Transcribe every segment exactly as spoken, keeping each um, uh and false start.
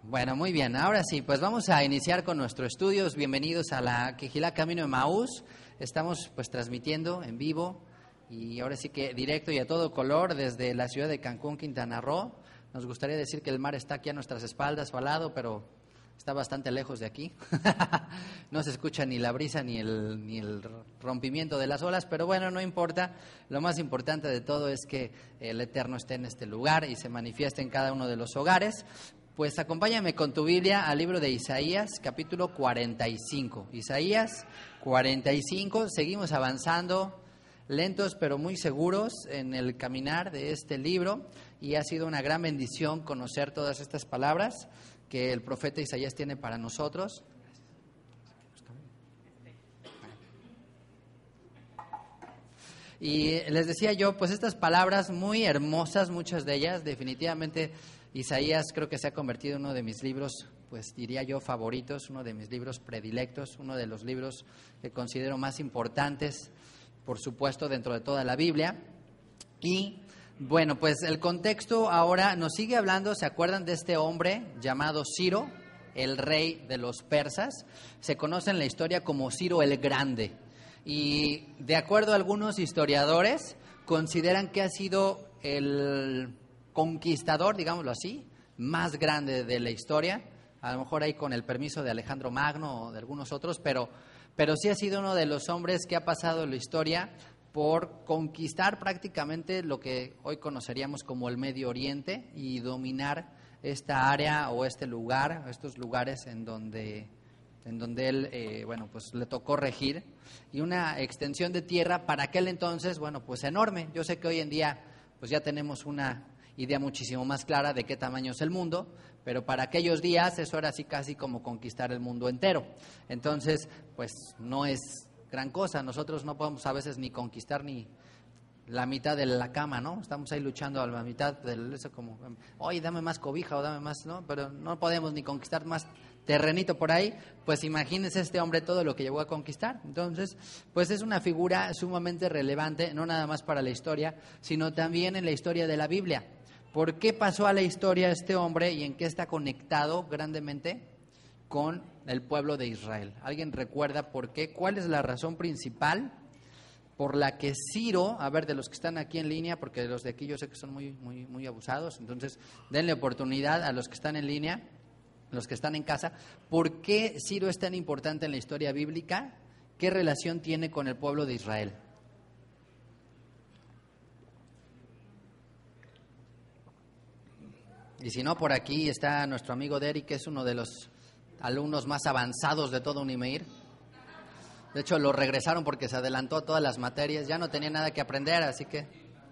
Bueno, muy bien. Ahora sí, pues vamos a iniciar con nuestros estudios. Bienvenidos a la Quijilá Camino de Emaús. Estamos pues transmitiendo en vivo y ahora sí que directo y a todo color desde la ciudad de Cancún, Quintana Roo. Nos gustaría decir que el mar está aquí a nuestras espaldas o al lado, pero está bastante lejos de aquí. No se escucha ni la brisa ni el, ni el rompimiento de las olas, pero bueno, no importa. Lo más importante de todo es que el Eterno esté en este lugar y se manifieste en cada uno de los hogares. Pues acompáñame con tu Biblia al libro de Isaías, capítulo cuarenta y cinco. Isaías cuarenta y cinco, seguimos avanzando, lentos pero muy seguros en el caminar de este libro, y ha sido una gran bendición conocer todas estas palabras que el profeta Isaías tiene para nosotros. Y les decía yo, pues estas palabras muy hermosas, muchas de ellas, definitivamente Isaías creo que se ha convertido en uno de mis libros, pues diría yo, favoritos, uno de mis libros predilectos, uno de los libros que considero más importantes, por supuesto, dentro de toda la Biblia. Y bueno, pues el contexto ahora nos sigue hablando. ¿Se acuerdan de este hombre llamado Ciro, el rey de los persas? Se conoce en la historia como Ciro el Grande. Y de acuerdo a algunos historiadores, consideran que ha sido el conquistador, digámoslo así, más grande de la historia. A lo mejor ahí con el permiso de Alejandro Magno o de algunos otros, pero, pero sí ha sido uno de los hombres que ha pasado en la historia por conquistar prácticamente lo que hoy conoceríamos como el Medio Oriente y dominar esta área o este lugar, estos lugares en donde, en donde él, eh, bueno, pues le tocó regir, y una extensión de tierra para aquel entonces, bueno, pues enorme. Yo sé que hoy en día pues ya tenemos una idea muchísimo más clara de qué tamaño es el mundo, pero para aquellos días eso era así casi como conquistar el mundo entero. Entonces, pues no es gran cosa. Nosotros no podemos a veces ni conquistar ni la mitad de la cama, ¿no? Estamos ahí luchando a la mitad del eso, como, oye, dame más cobija o dame más, ¿no? Pero no podemos ni conquistar más terrenito por ahí. Pues imagínense este hombre todo lo que llegó a conquistar. Entonces, pues es una figura sumamente relevante, no nada más para la historia, sino también en la historia de la Biblia. ¿Por qué pasó a la historia este hombre y en qué está conectado grandemente con el pueblo de Israel? ¿Alguien recuerda por qué? ¿Cuál es la razón principal por la que Ciro, a ver, de los que están aquí en línea, porque los de aquí yo sé que son muy, muy, muy abusados, entonces denle oportunidad a los que están en línea, los que están en casa, ¿por qué Ciro es tan importante en la historia bíblica? ¿Qué relación tiene con el pueblo de Israel? Y si no, por aquí está nuestro amigo Derek, que es uno de los alumnos más avanzados de todo Unimeir. De hecho, lo regresaron porque se adelantó a todas las materias, ya no tenía nada que aprender, así que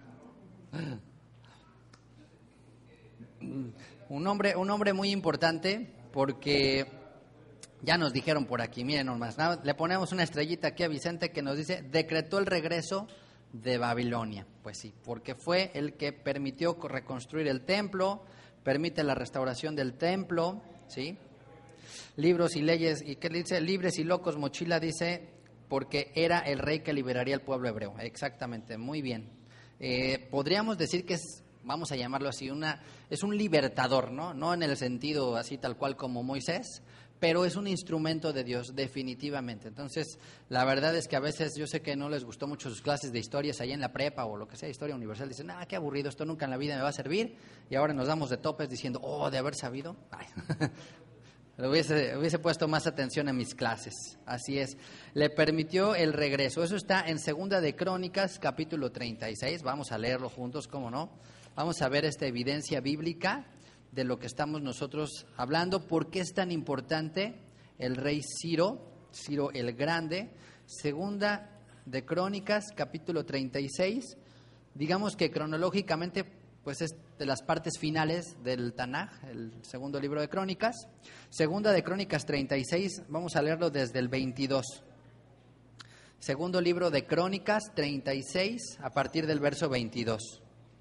un hombre, un hombre muy importante, porque ya nos dijeron por aquí, miren nomás, le ponemos una estrellita aquí a Vicente que nos dice, decretó el regreso de Babilonia. Pues sí, porque fue el que permitió reconstruir el templo, permite la restauración del templo, ¿sí? Libros y leyes, ¿y qué dice? Libres y locos, mochila, dice, porque era el rey que liberaría al pueblo hebreo. Exactamente, muy bien. Eh, podríamos decir que es, vamos a llamarlo así, una, es un libertador, ¿no? No en el sentido así tal cual como Moisés, pero es un instrumento de Dios, definitivamente. Entonces, la verdad es que a veces yo sé que no les gustó mucho sus clases de historias ahí en la prepa o lo que sea, historia universal. Dicen, ah, qué aburrido, esto nunca en la vida me va a servir. Y ahora nos damos de topes diciendo, oh, de haber sabido. Ay. Hubiese, hubiese puesto más atención a mis clases. Así es. Le permitió el regreso. Eso está en Segunda de Crónicas, capítulo treinta y seis. Vamos a leerlo juntos, ¿cómo no? Vamos a ver esta evidencia bíblica de lo que estamos nosotros hablando. ¿Por qué es tan importante el rey Ciro, Ciro el Grande? Segunda de Crónicas, capítulo treinta y seis. Digamos que cronológicamente, pues es de las partes finales del Tanaj, el segundo libro de Crónicas. Segunda de Crónicas treinta y seis, vamos a leerlo desde el veintidós. Segundo libro de Crónicas treinta y seis, a partir del verso veintidós.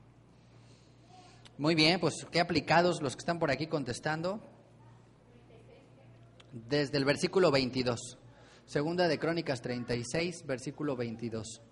Muy bien, pues qué aplicados los que están por aquí contestando. Desde el versículo veintidós. Segunda de Crónicas treinta y seis, versículo veintidós.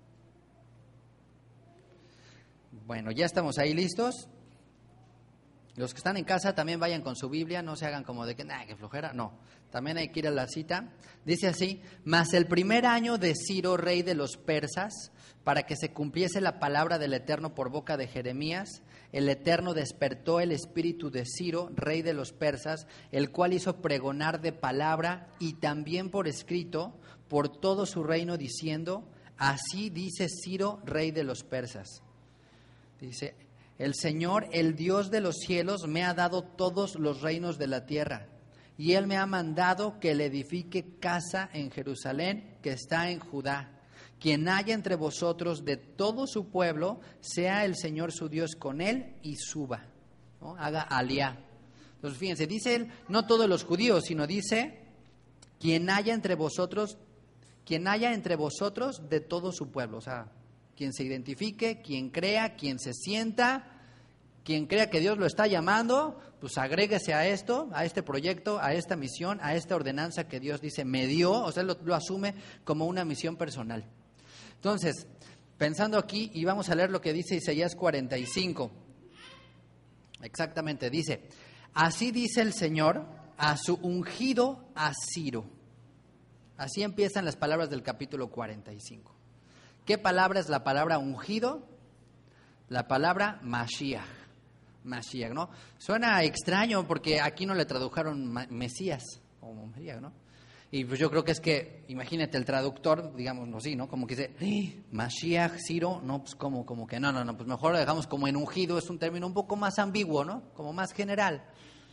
Bueno, ya estamos ahí listos. Los que están en casa también vayan con su Biblia, no se hagan como de que, nah, que flojera, no. También hay que ir a la cita. Dice así: mas el primer año de Ciro, rey de los persas, para que se cumpliese la palabra del Eterno por boca de Jeremías, el Eterno despertó el espíritu de Ciro, rey de los persas, el cual hizo pregonar de palabra y también por escrito por todo su reino, diciendo: así dice Ciro, rey de los persas. Dice: el Señor, el Dios de los cielos, me ha dado todos los reinos de la tierra, y Él me ha mandado que le edifique casa en Jerusalén, que está en Judá. Quien haya entre vosotros de todo su pueblo, sea el Señor su Dios con él y suba, ¿no? Haga aliá. Entonces, fíjense, dice él, no todos los judíos, sino dice, quien haya entre vosotros, quien haya entre vosotros de todo su pueblo. O sea, quien se identifique, quien crea, quien se sienta, quien crea que Dios lo está llamando, pues agréguese a esto, a este proyecto, a esta misión, a esta ordenanza que Dios dice me dio. O sea, lo, lo asume como una misión personal. Entonces, pensando aquí, y vamos a leer lo que dice Isaías cuarenta y cinco. Exactamente, dice: así dice el Señor a su ungido, a Ciro. Así empiezan las palabras del capítulo cuarenta y cinco. ¿Qué palabra es la palabra ungido? La palabra Mashiach. Mashiach, ¿no? Suena extraño porque aquí no le tradujeron Mesías o Mashiach, ¿no? Y pues yo creo que es que, imagínate, el traductor, digámoslo así, ¿no? Como que dice, ¡eh! Mashiach, Ciro, no, pues como, como que no, no, no, pues mejor lo dejamos como en ungido, es un término un poco más ambiguo, ¿no? Como más general.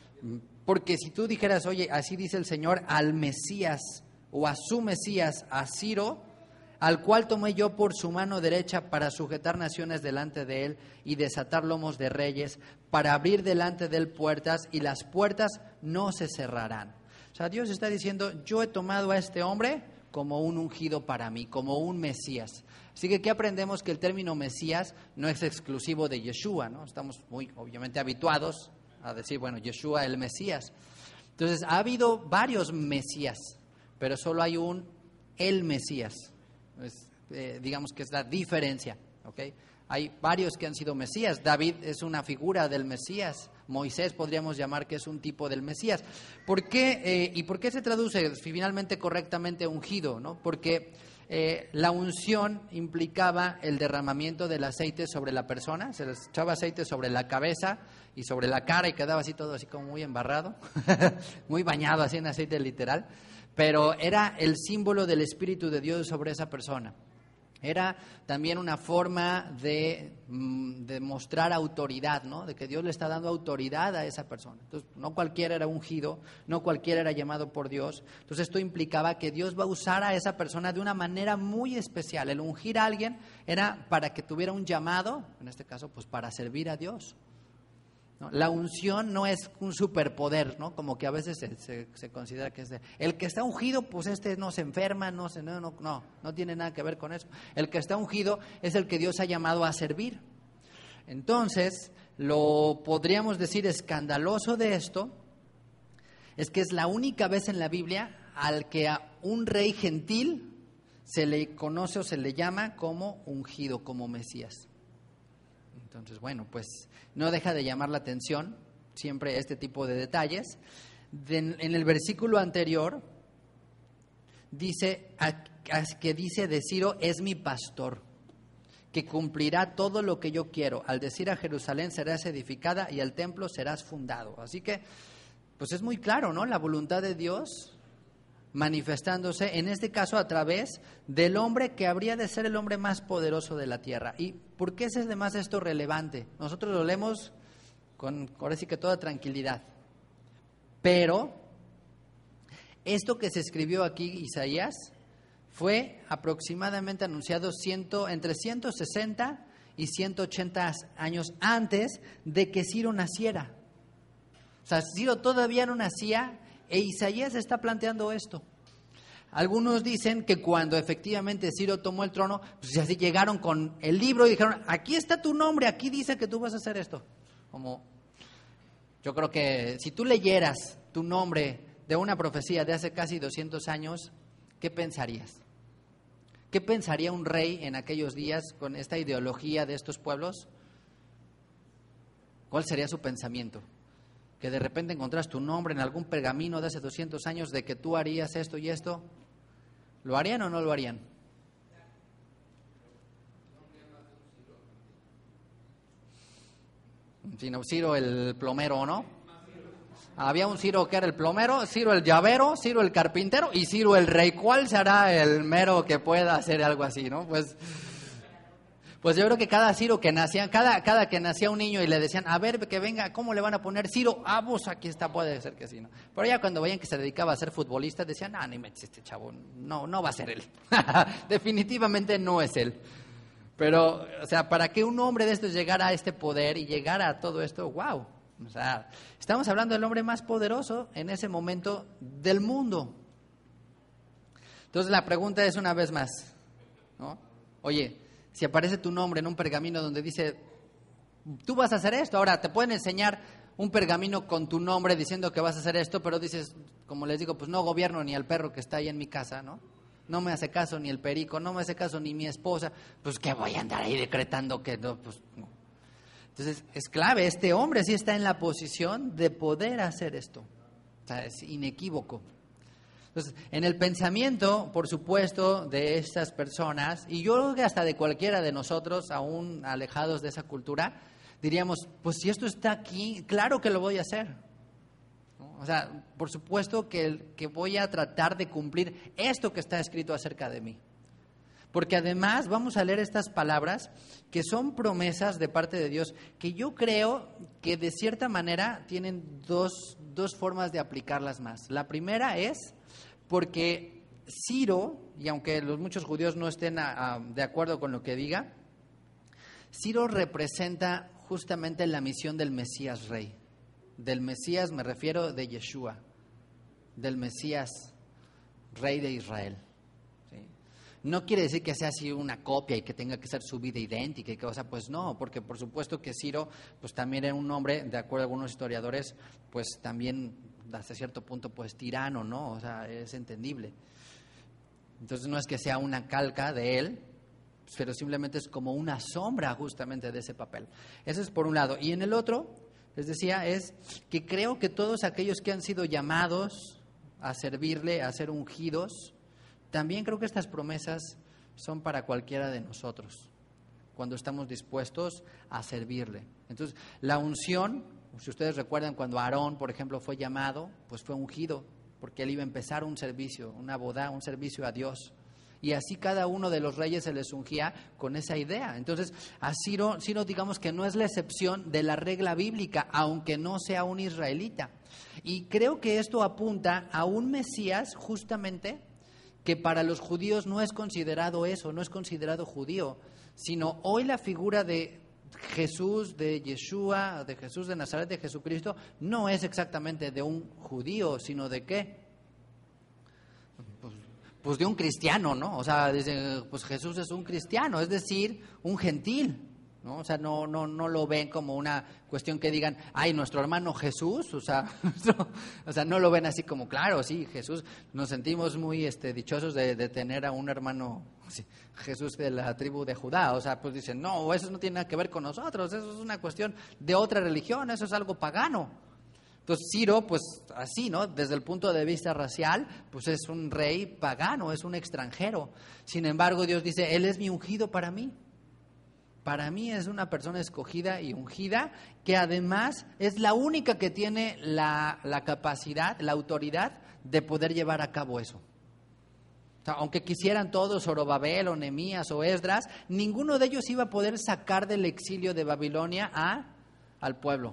Porque si tú dijeras, oye, así dice el Señor al Mesías, o a su Mesías, a Ciro, al cual tomé yo por su mano derecha para sujetar naciones delante de él y desatar lomos de reyes, para abrir delante de él puertas, y las puertas no se cerrarán. O sea, Dios está diciendo, yo he tomado a este hombre como un ungido para mí, como un Mesías. Así que, ¿qué aprendemos? Que el término Mesías no es exclusivo de Yeshua, ¿no? Estamos muy, obviamente, habituados a decir, bueno, Yeshua el Mesías. Entonces, ha habido varios Mesías, pero solo hay un el Mesías. Es, eh, digamos que es la diferencia, ¿ok? Hay varios que han sido Mesías. David es una figura del Mesías. Moisés podríamos llamar que es un tipo del Mesías. ¿Por qué? Eh, ¿Y por qué se traduce finalmente correctamente ungido, ¿no? Porque eh, la unción implicaba el derramamiento del aceite sobre la persona. Se les echaba aceite sobre la cabeza y sobre la cara y quedaba así todo así como muy embarrado, muy bañado así en aceite literal. Pero era el símbolo del Espíritu de Dios sobre esa persona. Era también una forma de, de mostrar autoridad, ¿no? De que Dios le está dando autoridad a esa persona. Entonces, no cualquiera era ungido, no cualquiera era llamado por Dios. Entonces, esto implicaba que Dios va a usar a esa persona de una manera muy especial. El ungir a alguien era para que tuviera un llamado, en este caso, pues para servir a Dios, ¿no? La unción no es un superpoder, ¿no? Como que a veces se, se, se considera que es de, el que está ungido, pues este no se enferma, no, se, no, no, no, no tiene nada que ver con eso. El que está ungido es el que Dios ha llamado a servir. Entonces, lo podríamos decir escandaloso de esto es que es la única vez en la Biblia al que a un rey gentil se le conoce o se le llama como ungido, como Mesías. Entonces, bueno, pues no deja de llamar la atención siempre este tipo de detalles. De, en el versículo anterior dice a, a, que dice de Ciro, es mi pastor, que cumplirá todo lo que yo quiero. Al decir a Jerusalén serás edificada y al templo serás fundado. Así que, pues es muy claro, ¿no? La voluntad de Dios manifestándose, en este caso a través del hombre que habría de ser el hombre más poderoso de la tierra. ¿Y por qué es además esto relevante? Nosotros lo leemos con, ahora sí que toda tranquilidad, pero esto que se escribió aquí, Isaías, fue aproximadamente anunciado ciento, entre ciento sesenta y ciento ochenta años antes de que Ciro naciera. O sea, Ciro todavía no nacía e Isaías está planteando esto. Algunos dicen que cuando efectivamente Ciro tomó el trono, pues así llegaron con el libro y dijeron, aquí está tu nombre, aquí dice que tú vas a hacer esto. Como, yo creo que si tú leyeras tu nombre de una profecía de hace casi doscientos años, ¿qué pensarías? ¿Qué pensaría un rey en aquellos días con esta ideología de estos pueblos? ¿Cuál sería su pensamiento? que de repente encontrás tu nombre en algún pergamino de hace doscientos años de que tú harías esto y esto, ¿lo harían o no lo harían? Sino Ciro el plomero, ¿no? Había un Ciro que era el plomero, Ciro el llavero, Ciro el carpintero y Ciro el rey. ¿Cuál será el mero que pueda hacer algo así, no? Pues, pues yo creo que cada Ciro que nacía, cada, cada que nacía un niño y le decían, a ver, que venga, ¿cómo le van a poner Ciro? Ah, pues aquí está, puede ser que sí, ¿no? Pero ya cuando veían que se dedicaba a ser futbolista, decían, ah, ni metes este chavo, no, no va a ser él. Definitivamente no es él. Pero, o sea, para que un hombre de estos llegara a este poder y llegara a todo esto, wow. O sea, estamos hablando del hombre más poderoso en ese momento del mundo. Entonces la pregunta es una vez más, ¿no? Oye, si aparece tu nombre en un pergamino donde dice, tú vas a hacer esto, ahora te pueden enseñar un pergamino con tu nombre diciendo que vas a hacer esto, pero dices, como les digo, pues no gobierno ni al perro que está ahí en mi casa, ¿no? No me hace caso ni el perico, no me hace caso ni mi esposa, pues ¿qué voy a andar ahí decretando que no? Pues no. Entonces es clave, este hombre sí está en la posición de poder hacer esto, o sea, es inequívoco. Entonces, en el pensamiento, por supuesto, de estas personas, y yo creo que hasta de cualquiera de nosotros, aún alejados de esa cultura, diríamos, pues si esto está aquí, claro que lo voy a hacer. ¿No? O sea, por supuesto que, que voy a tratar de cumplir esto que está escrito acerca de mí. Porque además vamos a leer estas palabras que son promesas de parte de Dios, que yo creo que de cierta manera tienen dos, dos formas de aplicarlas más. La primera es porque Ciro, y aunque los muchos judíos no estén a, a, de acuerdo con lo que diga, Ciro representa justamente la misión del Mesías Rey. Del Mesías me refiero de Yeshua, del Mesías Rey de Israel. No quiere decir que sea así una copia y que tenga que ser su vida idéntica y que, o sea, pues no, porque por supuesto que Ciro, pues también era un hombre, de acuerdo a algunos historiadores, pues también hasta cierto punto, pues tirano, ¿no? O sea, es entendible. Entonces no es que sea una calca de él, pero simplemente es como una sombra justamente de ese papel. Eso es por un lado. Y en el otro, les decía, es que creo que todos aquellos que han sido llamados a servirle, a ser ungidos, también creo que estas promesas son para cualquiera de nosotros, cuando estamos dispuestos a servirle. Entonces, la unción, si ustedes recuerdan cuando Aarón, por ejemplo, fue llamado, pues fue ungido, porque él iba a empezar un servicio, una boda, un servicio a Dios. Y así cada uno de los reyes se les ungía con esa idea. Entonces, a Ciro, Ciro digamos que no es la excepción de la regla bíblica, aunque no sea un israelita. Y creo que esto apunta a un Mesías justamente que para los judíos no es considerado eso, no es considerado judío, sino hoy la figura de Jesús, de Yeshua, de Jesús de Nazaret, de Jesucristo, no es exactamente de un judío, sino de ¿qué? Pues, pues de un cristiano, ¿no? O sea, dice, pues Jesús es un cristiano, es decir, un gentil, ¿no? O sea, no, no, no lo ven como una cuestión que digan, ay, nuestro hermano Jesús, o sea, no, o sea, no lo ven así como, claro, sí, Jesús, nos sentimos muy este, dichosos de, de tener a un hermano, sí, Jesús de la tribu de Judá, o sea, pues dicen, no, eso no tiene nada que ver con nosotros, eso es una cuestión de otra religión, eso es algo pagano. Entonces Ciro, pues así, ¿no? Desde el punto de vista racial, pues es un rey pagano, es un extranjero. Sin embargo, Dios dice, Él es mi ungido para mí. Para mí es una persona escogida y ungida que además es la única que tiene la, la capacidad, la autoridad de poder llevar a cabo eso. O sea, aunque quisieran todos, Zorobabel o Nehemías o Esdras, ninguno de ellos iba a poder sacar del exilio de Babilonia a, al pueblo.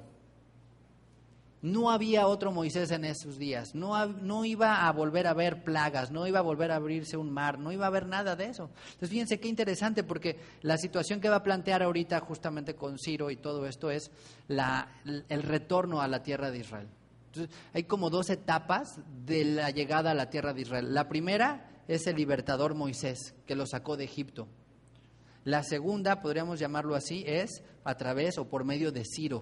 No había otro Moisés en esos días, no, no iba a volver a haber plagas, no iba a volver a abrirse un mar, no iba a haber nada de eso. Entonces fíjense qué interesante, porque la situación que va a plantear ahorita justamente con Ciro y todo esto es la, el retorno a la tierra de Israel. Entonces hay como dos etapas de la llegada a la tierra de Israel. La primera es el libertador Moisés, que lo sacó de Egipto. La segunda, podríamos llamarlo así, es a través o por medio de Ciro.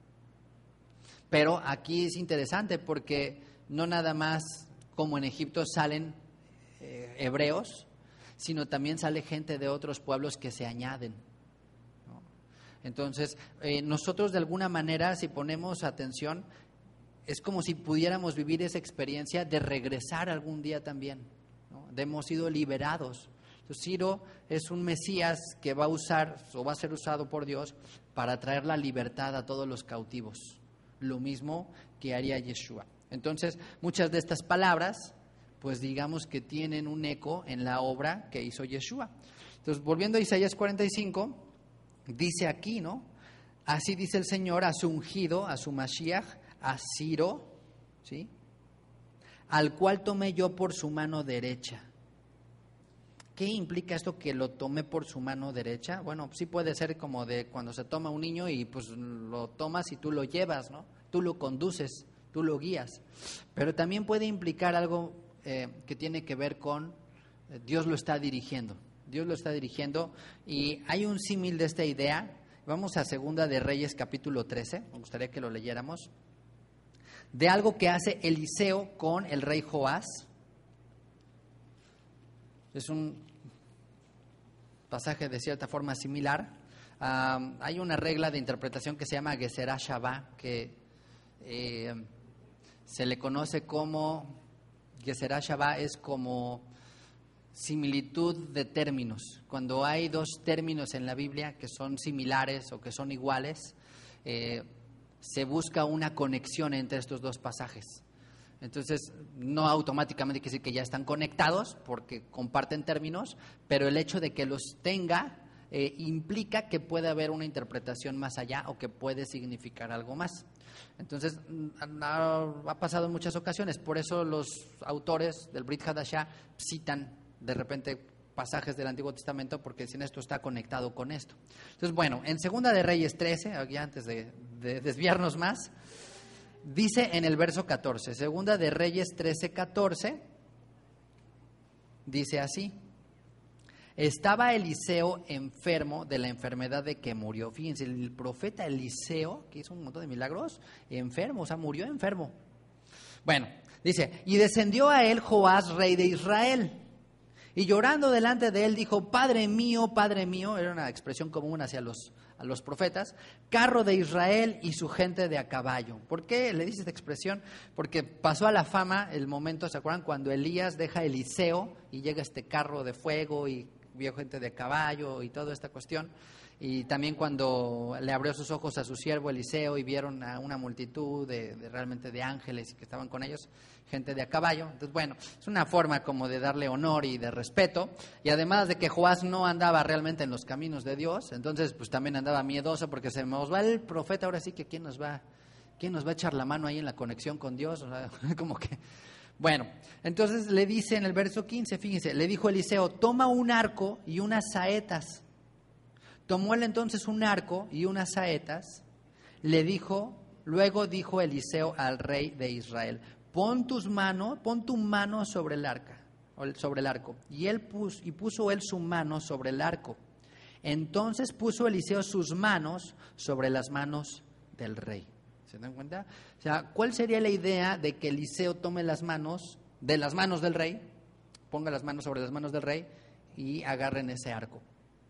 Pero aquí es interesante porque no nada más como en Egipto salen eh, hebreos, sino también sale gente de otros pueblos que se añaden, ¿no? Entonces, eh, nosotros de alguna manera, si ponemos atención, es como si pudiéramos vivir esa experiencia de regresar algún día también, ¿no? De hemos sido liberados. Entonces, Ciro es un Mesías que va a usar o va a ser usado por Dios para traer la libertad a todos los cautivos, lo mismo que haría Yeshua. Entonces, muchas de estas palabras, pues digamos que tienen un eco en la obra que hizo Yeshua. Entonces, volviendo a Isaías cuarenta y cinco, dice aquí, ¿no? Así dice el Señor a su ungido, a su Mashiach, a Ciro, ¿sí? Al cual tomé yo por su mano derecha. ¿Qué implica esto que lo tomé por su mano derecha? Bueno, sí puede ser como de cuando se toma un niño y pues lo tomas y tú lo llevas, ¿no? Tú lo conduces, tú lo guías. Pero también puede implicar algo eh, que tiene que ver con eh, Dios lo está dirigiendo. Dios lo está dirigiendo y hay un símil de esta idea. Vamos a Segunda de Reyes capítulo trece, me gustaría que lo leyéramos. De algo que hace Eliseo con el rey Joás. Es un pasaje de cierta forma similar. Um, hay una regla de interpretación que se llama Geserá Shabá, que eh, se le conoce como Geserá Shabá, es como similitud de términos. Cuando hay dos términos en la Biblia que son similares o que son iguales, eh, se busca una conexión entre estos dos pasajes. Entonces, no automáticamente quiere decir que ya están conectados porque comparten términos, pero el hecho de que los tenga eh, implica que puede haber una interpretación más allá o que puede significar algo más. Entonces, ha, ha pasado en muchas ocasiones, por eso los autores del Brit Hadashah citan de repente pasajes del Antiguo Testamento, porque dicen esto está conectado con esto. Entonces, bueno, en Segunda de Reyes trece, aquí antes de, de desviarnos más, dice en el verso catorce, Segunda de Reyes trece, catorce, dice así: estaba Eliseo enfermo de la enfermedad de que murió. Fíjense, el profeta Eliseo, que hizo un montón de milagros, enfermo, o sea, murió enfermo. Bueno, dice, y descendió a él Joás, rey de Israel, y llorando delante de él dijo: Padre mío, Padre mío, era una expresión común hacia los, a los profetas, carro de Israel y su gente de a caballo. ¿Por qué le dice esta expresión? Porque pasó a la fama el momento, ¿se acuerdan? Cuando Elías deja Eliseo y llega este carro de fuego y vio gente de caballo y toda esta cuestión. Y también cuando le abrió sus ojos a su siervo Eliseo y vieron a una multitud de, de realmente de ángeles que estaban con ellos, gente de a caballo. Entonces, bueno, es una forma como de darle honor y de respeto. Y además de que Joás no andaba realmente en los caminos de Dios, entonces pues también andaba miedoso porque se nos va el profeta, ahora sí que quién nos va, quién nos va a echar la mano ahí en la conexión con Dios, o sea, como que... Bueno, entonces le dice en el verso quince, fíjense, le dijo Eliseo: toma un arco y unas saetas. Tomó él entonces un arco y unas saetas, le dijo, luego dijo Eliseo al rey de Israel: pon tus manos, pon tu mano sobre el arca, sobre el arco. Y él puso, y puso él su mano sobre el arco. Entonces puso Eliseo sus manos sobre las manos del rey. ¿Se dan cuenta? O sea, ¿cuál sería la idea de que Eliseo tome las manos de las manos del rey, ponga las manos sobre las manos del rey y agarren ese arco?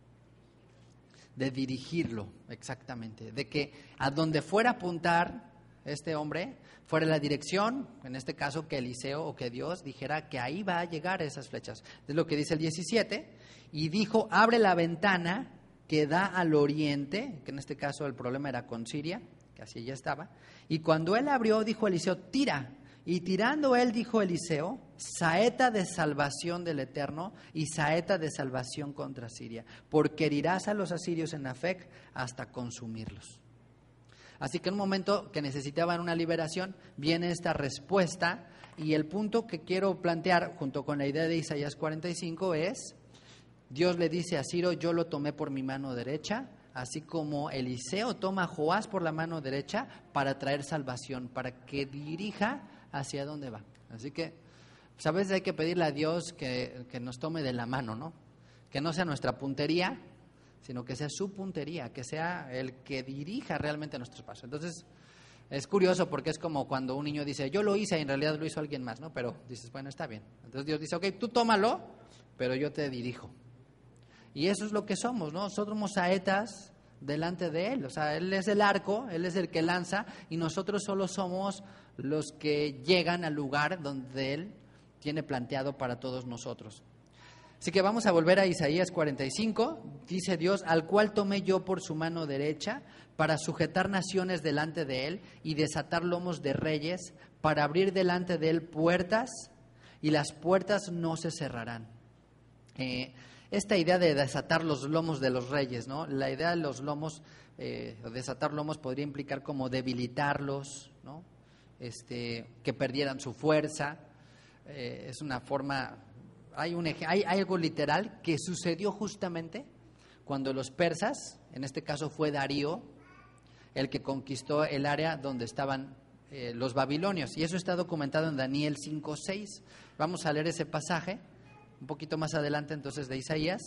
De dirigirlo, exactamente, de que a donde fuera a apuntar este hombre, fuera la dirección, en este caso que Eliseo o que Dios dijera que ahí va a llegar esas flechas. Es lo que dice el diecisiete, y dijo: abre la ventana que da al oriente, que en este caso el problema era con Siria, que así ya estaba, y cuando él abrió, dijo Eliseo: tira. Y tirando él, dijo Eliseo: saeta de salvación del Eterno y saeta de salvación contra Siria, porque herirás a los asirios en Afec hasta consumirlos. Así que en un momento que necesitaban una liberación, viene esta respuesta, y el punto que quiero plantear junto con la idea de Isaías cuarenta y cinco es: Dios le dice a Ciro: yo lo tomé por mi mano derecha, así como Eliseo toma a Joás por la mano derecha para traer salvación, para que dirija hacia dónde va. Así que, pues a veces hay que pedirle a Dios que, que nos tome de la mano, ¿no? Que no sea nuestra puntería, sino que sea su puntería, que sea el que dirija realmente nuestros pasos. Entonces, es curioso porque es como cuando un niño dice: yo lo hice y en realidad lo hizo alguien más, ¿no? Pero dices, bueno, está bien. Entonces Dios dice: ok, tú tómalo, pero yo te dirijo. Y eso es lo que somos, ¿no? Nosotros somos saetas delante de Él. O sea, Él es el arco, Él es el que lanza y nosotros solo somos los que llegan al lugar donde Él tiene planteado para todos nosotros. Así que vamos a volver a Isaías cuarenta y cinco. Dice Dios: al cual tomé yo por su mano derecha para sujetar naciones delante de Él y desatar lomos de reyes, para abrir delante de Él puertas y las puertas no se cerrarán. Eh, esta idea de desatar los lomos de los reyes, ¿no? La idea de los lomos, eh, desatar lomos podría implicar como debilitarlos, ¿no? Este, que perdieran su fuerza. Eh, es una forma, hay, un, hay, hay algo literal que sucedió justamente cuando los persas, en este caso fue Darío, el que conquistó el área donde estaban eh, los babilonios. Y eso está documentado en Daniel cinco seis. Vamos a leer ese pasaje un poquito más adelante entonces de Isaías.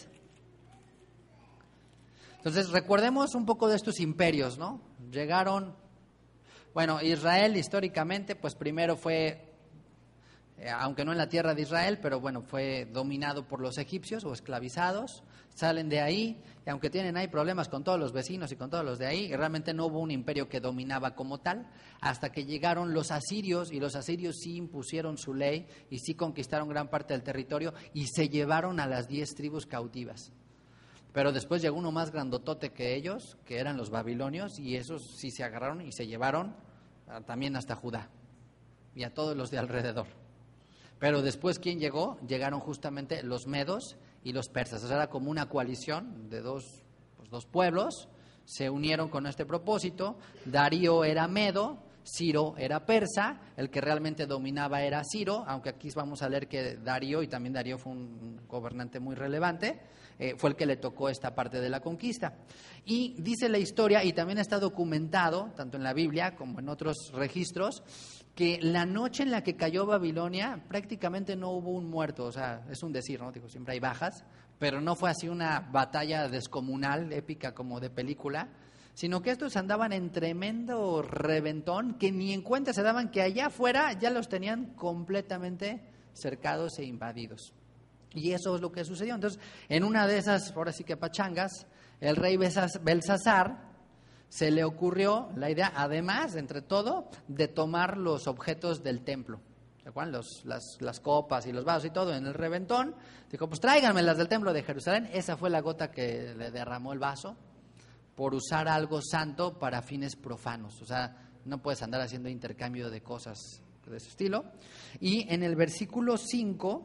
Entonces recordemos un poco de estos imperios, ¿no? Llegaron, bueno, Israel históricamente pues primero fue, eh, aunque no en la tierra de Israel, pero bueno, fue dominado por los egipcios o esclavizados. Salen de ahí y aunque tienen ahí problemas con todos los vecinos y con todos los de ahí, realmente no hubo un imperio que dominaba como tal, hasta que llegaron los asirios, y los asirios sí impusieron su ley y sí conquistaron gran parte del territorio y se llevaron a las diez tribus cautivas. Pero después llegó uno más grandotote que ellos, que eran los babilonios, y esos sí se agarraron y se llevaron también hasta Judá y a todos los de alrededor. Pero después, ¿quién llegó? Llegaron justamente los medos y los persas. O sea, era como una coalición de dos, pues, dos pueblos, se unieron con este propósito. Darío era medo, Ciro era persa, el que realmente dominaba era Ciro, aunque aquí vamos a leer que Darío, y también Darío fue un gobernante muy relevante, eh, fue el que le tocó esta parte de la conquista. Y dice la historia, y también está documentado, tanto en la Biblia como en otros registros, que la noche en la que cayó Babilonia prácticamente no hubo un muerto. O sea, es un decir, ¿no? Digo, siempre hay bajas, pero no fue así una batalla descomunal, épica como de película, sino que estos andaban en tremendo reventón, que ni en cuenta se daban que allá afuera ya los tenían completamente cercados e invadidos. Y eso es lo que sucedió. Entonces, en una de esas, ahora sí que pachangas, el rey Belsasar se le ocurrió la idea, además, entre todo, de tomar los objetos del templo. ¿Se acuerdan? Los, las, las copas y los vasos y todo en el reventón. Dijo, pues tráiganme las del templo de Jerusalén. Esa fue la gota que le derramó el vaso por usar algo santo para fines profanos. O sea, no puedes andar haciendo intercambio de cosas de ese estilo. Y en el versículo cinco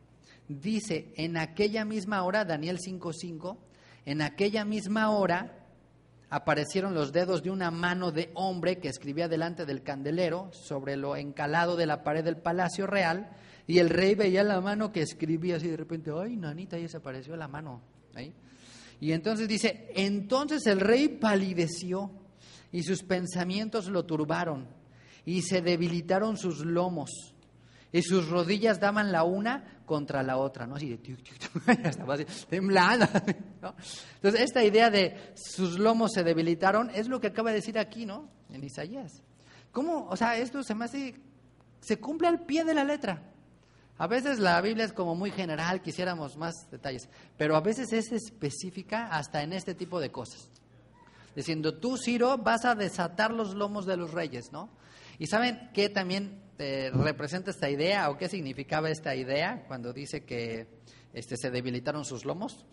dice, en aquella misma hora, Daniel cinco cinco, en aquella misma hora aparecieron los dedos de una mano de hombre que escribía delante del candelero sobre lo encalado de la pared del palacio real, y el rey veía la mano que escribía así de repente, ¡ay, nanita! Y desapareció la mano ahí. Y entonces dice, entonces el rey palideció y sus pensamientos lo turbaron y se debilitaron sus lomos y sus rodillas daban la una contra la otra, ¿no? Así de tic, tic, tic, estaba así, temblando, ¿no? Entonces, esta idea de sus lomos se debilitaron es lo que acaba de decir aquí, ¿no? En Isaías. ¿Cómo? O sea, esto se me hace, se cumple al pie de la letra. A veces la Biblia es como muy general, quisiéramos más detalles, pero a veces es específica hasta en este tipo de cosas. Diciendo, tú, Ciro, vas a desatar los lomos de los reyes, ¿no? Y ¿saben qué también eh, representa esta idea o qué significaba esta idea cuando dice que este, se debilitaron sus lomos?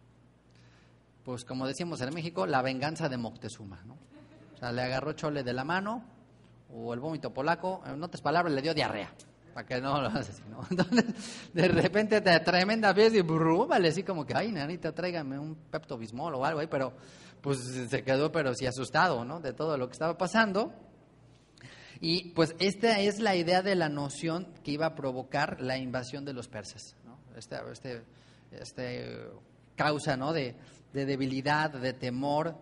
Pues como decimos en México, la venganza de Moctezuma, ¿no? O sea, le agarró chole de la mano, o el vómito polaco, en otras palabras, le dio diarrea, para que no lo hagas así, ¿no? Entonces, de repente te tremenda fiesta y brrr, vale, así como que, ay, nanita, tráigame un Pepto-Bismol o algo ahí, pero pues se quedó, pero sí asustado, ¿no? De todo lo que estaba pasando. Y pues esta es la idea de la noción que iba a provocar la invasión de los persas, ¿no? Este, este, este causa, ¿no? de, de debilidad, de temor,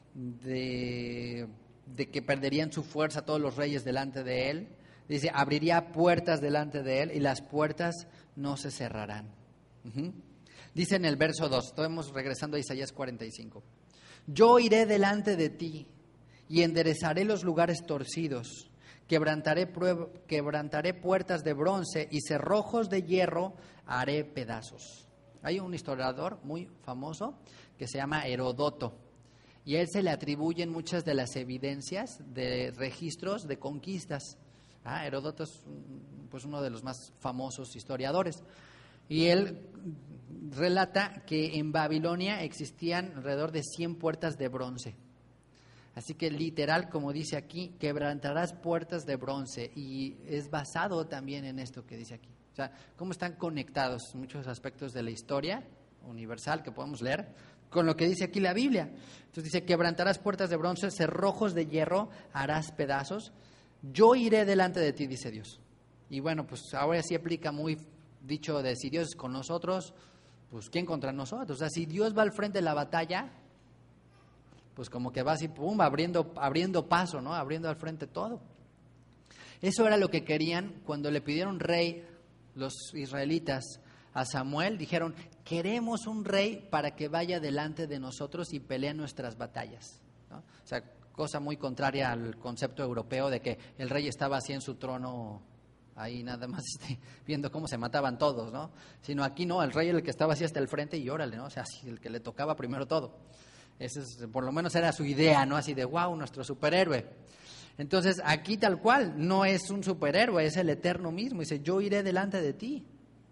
de, de que perderían su fuerza todos los reyes delante de él. Dice, abriría puertas delante de él y las puertas no se cerrarán. Uh-huh. Dice en el verso dos, estamos regresando a Isaías cuarenta y cinco. Yo iré delante de ti y enderezaré los lugares torcidos. Quebrantaré, prueb- quebrantaré puertas de bronce y cerrojos de hierro haré pedazos. Hay un historiador muy famoso que se llama Herodoto. y a él se le atribuyen muchas de las evidencias de registros de conquistas. Ah, Heródoto es pues uno de los más famosos historiadores, y él relata que en Babilonia existían alrededor de cien puertas de bronce. Así que literal, como dice aquí, quebrantarás puertas de bronce, y es basado también en esto que dice aquí. O sea, cómo están conectados muchos aspectos de la historia universal que podemos leer con lo que dice aquí la Biblia. Entonces dice, quebrantarás puertas de bronce, cerrojos de hierro harás pedazos, yo iré delante de ti, dice Dios. Y bueno, pues ahora sí aplica muy dicho de si Dios es con nosotros, pues ¿quién contra nosotros? O sea, si Dios va al frente de la batalla, pues como que va así, pum, abriendo, abriendo paso, ¿no? Abriendo al frente todo. Eso era lo que querían cuando le pidieron rey los israelitas a Samuel. Dijeron, queremos un rey para que vaya delante de nosotros y pelee nuestras batallas, ¿no? O sea, cosa muy contraria al concepto europeo de que el rey estaba así en su trono, ahí nada más este, viendo cómo se mataban todos, ¿no? Sino aquí no, el rey era el que estaba así hasta el frente y órale, ¿no? O sea, así, el que le tocaba primero todo. Ese es, por lo menos era su idea, ¿no? Así de, wow, nuestro superhéroe. Entonces, aquí tal cual, no es un superhéroe, es el Eterno mismo. Dice, yo iré delante de ti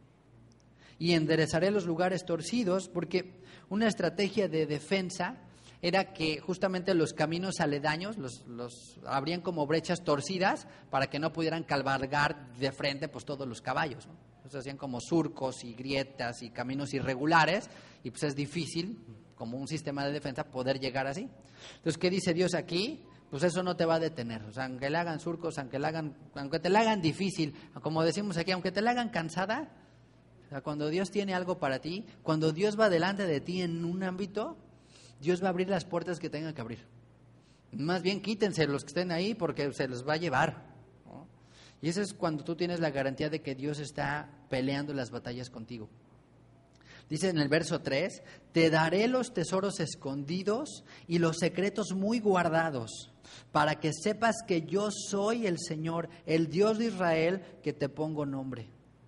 y enderezaré los lugares torcidos, porque una estrategia de defensa era que justamente los caminos aledaños los, los abrían como brechas torcidas para que no pudieran cabalgar de frente pues todos los caballos, ¿no? Entonces hacían como surcos y grietas y caminos irregulares, y pues es difícil, como un sistema de defensa, poder llegar así. Entonces, ¿qué dice Dios aquí? Pues eso no te va a detener. O sea, aunque le hagan surcos, aunque le hagan, aunque te la hagan difícil, como decimos aquí, aunque te la hagan cansada, o sea, cuando Dios tiene algo para ti, cuando Dios va delante de ti en un ámbito, Dios va a abrir las puertas que tenga que abrir. Más bien quítense los que estén ahí porque se los va a llevar, ¿no? Y eso es cuando tú tienes la garantía de que Dios está peleando las batallas contigo. Dice en el verso tres, te daré los tesoros escondidos y los secretos muy guardados, para que sepas que yo soy el Señor, el Dios de Israel, que te pongo nombre.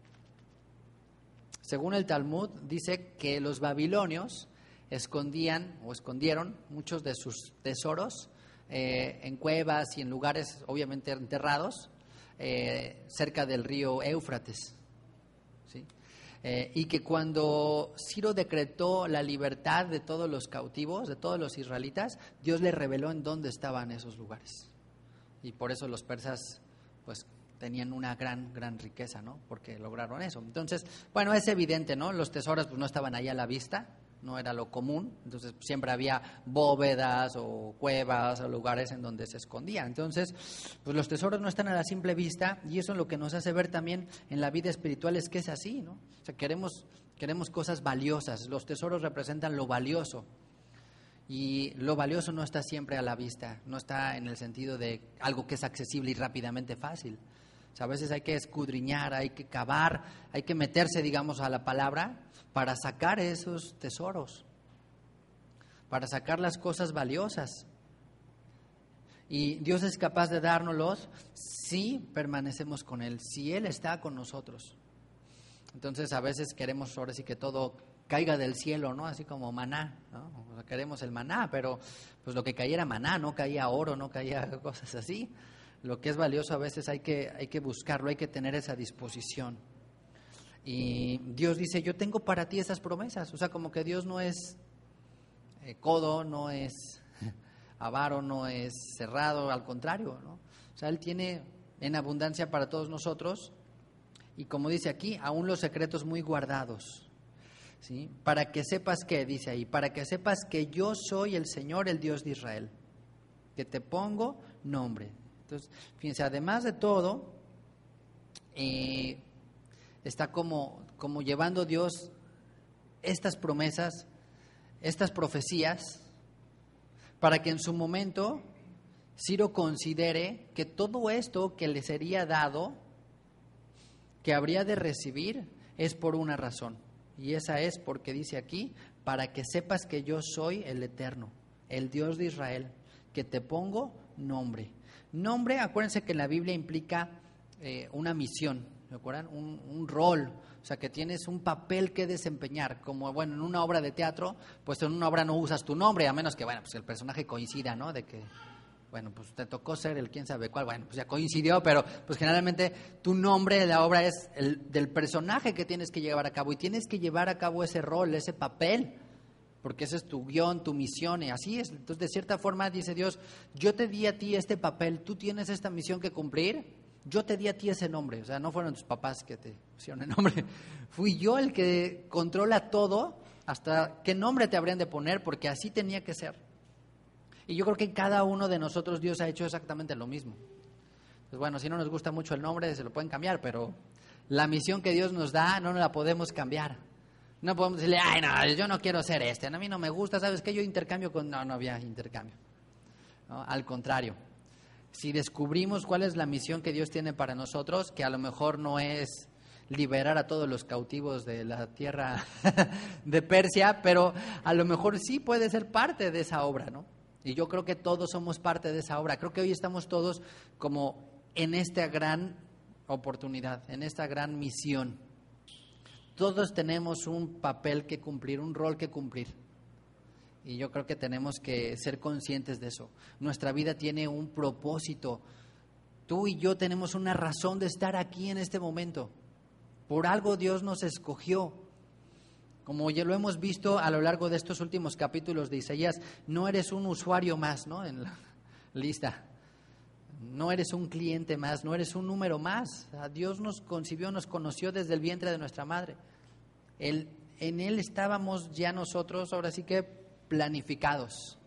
Según el Talmud, dice que los babilonios escondían o escondieron muchos de sus tesoros eh, en cuevas y en lugares obviamente enterrados eh, cerca del río Éufrates, ¿sí? Eh, y que cuando Ciro decretó la libertad de todos los cautivos, de todos los israelitas, Dios le reveló en dónde estaban esos lugares. Y por eso los persas, pues, tenían una gran, gran riqueza, ¿no? Porque lograron eso. Entonces, bueno, es evidente, ¿no? Los tesoros pues no estaban ahí a la vista, no era lo común. Entonces, siempre había bóvedas o cuevas o lugares en donde se escondían. Entonces, pues los tesoros no están a la simple vista, y eso es lo que nos hace ver también en la vida espiritual, es que es así, ¿no? O sea, queremos, queremos cosas valiosas. Los tesoros representan lo valioso. Y lo valioso no está siempre a la vista, no está en el sentido de algo que es accesible y rápidamente fácil. O sea, a veces hay que escudriñar, hay que cavar, hay que meterse, digamos, a la palabra para sacar esos tesoros, para sacar las cosas valiosas. Y Dios es capaz de dárnoslos si permanecemos con Él, si Él está con nosotros. Entonces, a veces queremos ahora sí que todo caiga del cielo, ¿no? Así como maná, ¿no? O sea, queremos el maná, pero pues lo que caía era maná, no caía oro, no caía cosas así. Lo que es valioso a veces hay que, hay que buscarlo, hay que tener esa disposición. Y Dios dice, yo tengo para ti esas promesas. O sea, como que Dios no es eh, codo, no es avaro, no es cerrado, al contrario, ¿no? O sea, Él tiene en abundancia para todos nosotros, y como dice aquí, aún los secretos muy guardados, ¿sí? Para que sepas que, dice ahí, para que sepas que yo soy el Señor, el Dios de Israel, que te pongo nombre. Entonces, fíjense, además de todo, eh, está como, como llevando Dios estas promesas, estas profecías, para que en su momento Ciro considere que todo esto que le sería dado, que habría de recibir, es por una razón. Y esa es porque dice aquí, para que sepas que yo soy el Eterno, el Dios de Israel, que te pongo nombre. Nombre, acuérdense que en la Biblia implica eh, una misión, ¿se acuerdan? Un, un rol, o sea, que tienes un papel que desempeñar, como, bueno, en una obra de teatro, pues en una obra no usas tu nombre, a menos que, bueno, pues el personaje coincida, ¿no? De que, bueno, pues te tocó ser el quién sabe cuál, bueno, pues ya coincidió, pero pues generalmente tu nombre de la obra es el del personaje que tienes que llevar a cabo, y tienes que llevar a cabo ese rol, ese papel, porque ese es tu guión, tu misión, y así es. Entonces, de cierta forma, dice Dios, yo te di a ti este papel, tú tienes esta misión que cumplir, yo te di a ti ese nombre, o sea, no fueron tus papás que te pusieron el nombre, fui yo el que controla todo, hasta qué nombre te habrían de poner, porque así tenía que ser. Y yo creo que en cada uno de nosotros Dios ha hecho exactamente lo mismo. Pues bueno, si no nos gusta mucho el nombre, se lo pueden cambiar, pero la misión que Dios nos da no la podemos cambiar. No podemos decirle, ay, no, yo no quiero ser este, a mí no me gusta, ¿sabes qué? Yo intercambio con... No, no había intercambio. ¿No? Al contrario. Si descubrimos cuál es la misión que Dios tiene para nosotros, que a lo mejor no es liberar a todos los cautivos de la tierra de Persia, pero a lo mejor sí puede ser parte de esa obra, ¿no? Y yo creo que todos somos parte de esa obra. Creo que hoy estamos todos como en esta gran oportunidad, en esta gran misión. Todos tenemos un papel que cumplir, un rol que cumplir. Y yo creo que tenemos que ser conscientes de eso. Nuestra vida tiene un propósito. Tú y yo tenemos una razón de estar aquí en este momento. Por algo Dios nos escogió. Como ya lo hemos visto a lo largo de estos últimos capítulos de Isaías, no eres un usuario más, ¿no? En la lista. No eres un cliente más, no eres un número más. Dios nos concibió, nos conoció desde el vientre de nuestra madre. Él, en Él estábamos ya nosotros, ahora sí que planificados.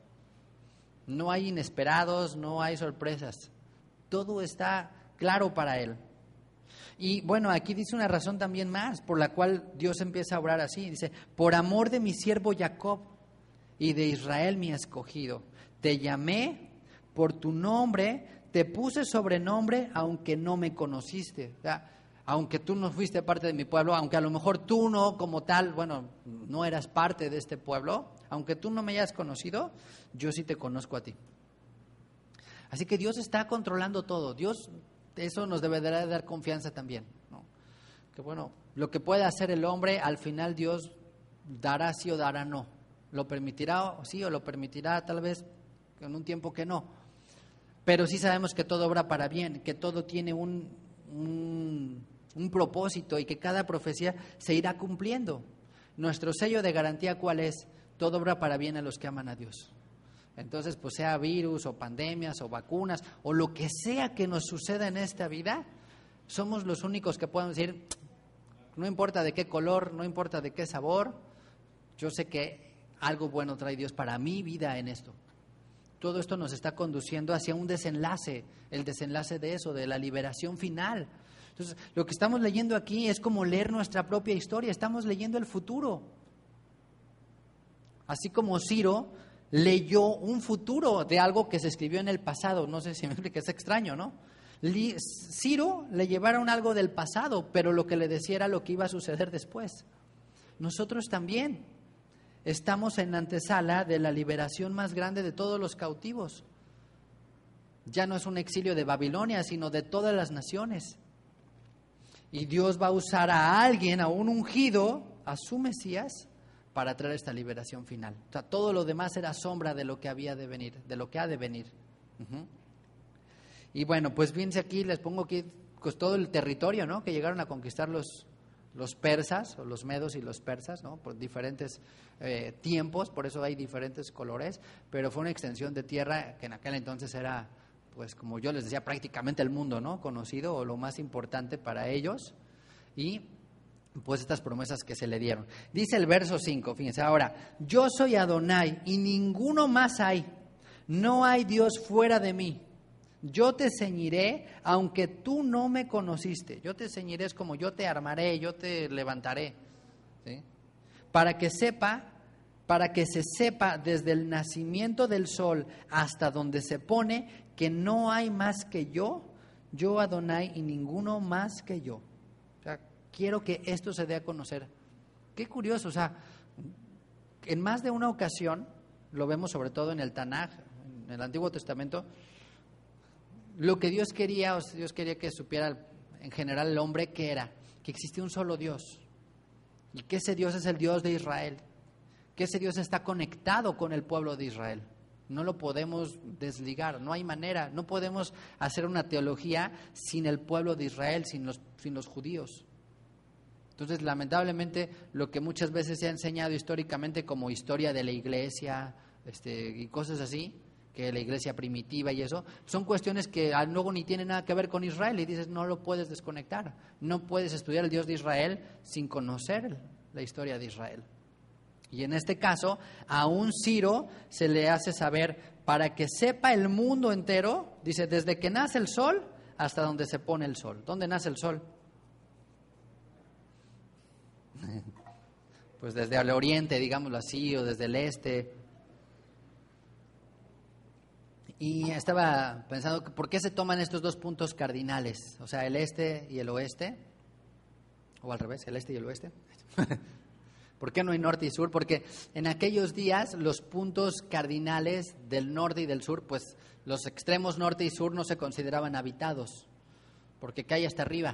No hay inesperados, no hay sorpresas. Todo está claro para Él. Y bueno, aquí dice una razón también más por la cual Dios empieza a obrar así. Dice, por amor de mi siervo Jacob y de Israel mi escogido, te llamé por tu nombre, te puse sobrenombre aunque no me conociste. O sea, aunque tú no fuiste parte de mi pueblo, aunque a lo mejor tú no como tal, bueno, no eras parte de este pueblo, aunque tú no me hayas conocido, yo sí te conozco a ti. Así que Dios está controlando todo. Dios, eso nos deberá dar confianza también, ¿no? Que bueno, lo que puede hacer el hombre, al final Dios dará sí o dará no. Lo permitirá sí o lo permitirá tal vez en un tiempo que no. Pero sí sabemos que todo obra para bien, que todo tiene un, un, un propósito y que cada profecía se irá cumpliendo. Nuestro sello de garantía, ¿cuál es? Todo obra para bien a los que aman a Dios. Entonces, pues sea virus o pandemias o vacunas o lo que sea que nos suceda en esta vida, somos los únicos que podemos decir, no importa de qué color, no importa de qué sabor, yo sé que algo bueno trae Dios para mi vida en esto. Todo esto nos está conduciendo hacia un desenlace, el desenlace de eso, de la liberación final. Entonces, lo que estamos leyendo aquí es como leer nuestra propia historia, estamos leyendo el futuro. Así como Ciro leyó un futuro de algo que se escribió en el pasado, no sé si me explica, es extraño, ¿no? Ciro le llevaron algo del pasado, pero lo que le decía era lo que iba a suceder después. Nosotros también estamos en antesala de la liberación más grande de todos los cautivos. Ya no es un exilio de Babilonia, sino de todas las naciones. Y Dios va a usar a alguien, a un ungido, a su Mesías, para traer esta liberación final. O sea, todo lo demás era sombra de lo que había de venir, de lo que ha de venir. Uh-huh. Y bueno, pues fíjense aquí, les pongo aquí pues, todo el territorio, ¿no? Que llegaron a conquistar los, los persas, o los medos y los persas, ¿no? Por diferentes eh, tiempos, por eso hay diferentes colores, pero fue una extensión de tierra que en aquel entonces era, pues como yo les decía, prácticamente el mundo, ¿no? Conocido, o lo más importante para ellos, y pues estas promesas que se le dieron. Dice el verso cinco, fíjense, ahora, yo soy Adonai y ninguno más hay, no hay Dios fuera de mí. Yo te ceñiré aunque tú no me conociste. Yo te ceñiré es como yo te armaré, yo te levantaré, ¿sí? Para que sepa, para que se sepa desde el nacimiento del sol hasta donde se pone que no hay más que yo, yo Adonai y ninguno más que yo. O sea, quiero que esto se dé a conocer. Qué curioso, o sea, en más de una ocasión, lo vemos sobre todo en el Tanaj, en el Antiguo Testamento, lo que Dios quería, o sea, Dios quería que supiera el, en general el hombre, ¿qué era? Que existía un solo Dios. Y que ese Dios es el Dios de Israel. Que ese Dios está conectado con el pueblo de Israel. No lo podemos desligar, no hay manera. No podemos hacer una teología sin el pueblo de Israel, sin los, sin los judíos. Entonces, lamentablemente, lo que muchas veces se ha enseñado históricamente como historia de la iglesia este, y cosas así, que la iglesia primitiva y eso, son cuestiones que luego ni tienen nada que ver con Israel y dices, no lo puedes desconectar. No puedes estudiar el Dios de Israel sin conocer la historia de Israel. Y en este caso, a un Ciro se le hace saber para que sepa el mundo entero, dice, desde que nace el sol hasta donde se pone el sol. ¿Dónde nace el sol? Pues desde el oriente, digámoslo así, o desde el este. Y estaba pensando, ¿por qué se toman estos dos puntos cardinales? O sea, el este y el oeste. O al revés, el este y el oeste. ¿Por qué no hay norte y sur? Porque en aquellos días los puntos cardinales del norte y del sur, pues los extremos norte y sur no se consideraban habitados. Porque ¿qué hay hasta arriba?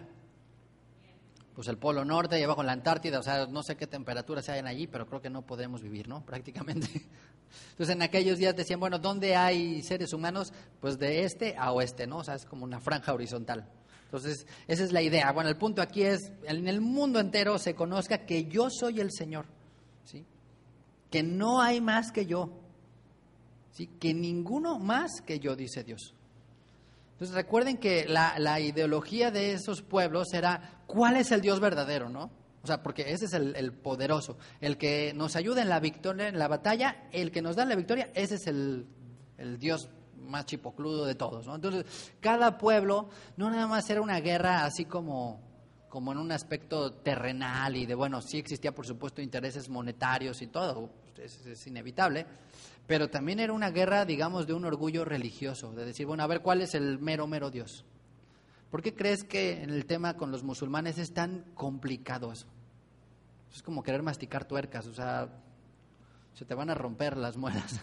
Pues el polo norte y abajo la Antártida, o sea, no sé qué temperaturas hayan allí, pero creo que no podemos vivir, ¿no? Prácticamente. Entonces en aquellos días decían, bueno, ¿dónde hay seres humanos? Pues de este a oeste, ¿no? O sea, es como una franja horizontal. Entonces, esa es la idea. Bueno, el punto aquí es, en el mundo entero se conozca que yo soy el Señor, ¿sí? Que no hay más que yo, ¿sí? Que ninguno más que yo, dice Dios. Entonces recuerden que la, la ideología de esos pueblos era ¿cuál es el Dios verdadero, no? O sea, porque ese es el, el poderoso, el que nos ayuda en la victoria, en la batalla, el que nos da la victoria, ese es el, el Dios más chipocludo de todos, ¿no? Entonces, cada pueblo no nada más era una guerra así como, como en un aspecto terrenal y de, bueno, sí existía por supuesto intereses monetarios y todo, es, es inevitable. Pero también era una guerra, digamos, de un orgullo religioso, de decir, bueno, a ver, ¿cuál es el mero, mero Dios? ¿Por qué crees que en el tema con los musulmanes es tan complicado eso? Es como querer masticar tuercas, o sea, se te van a romper las muelas.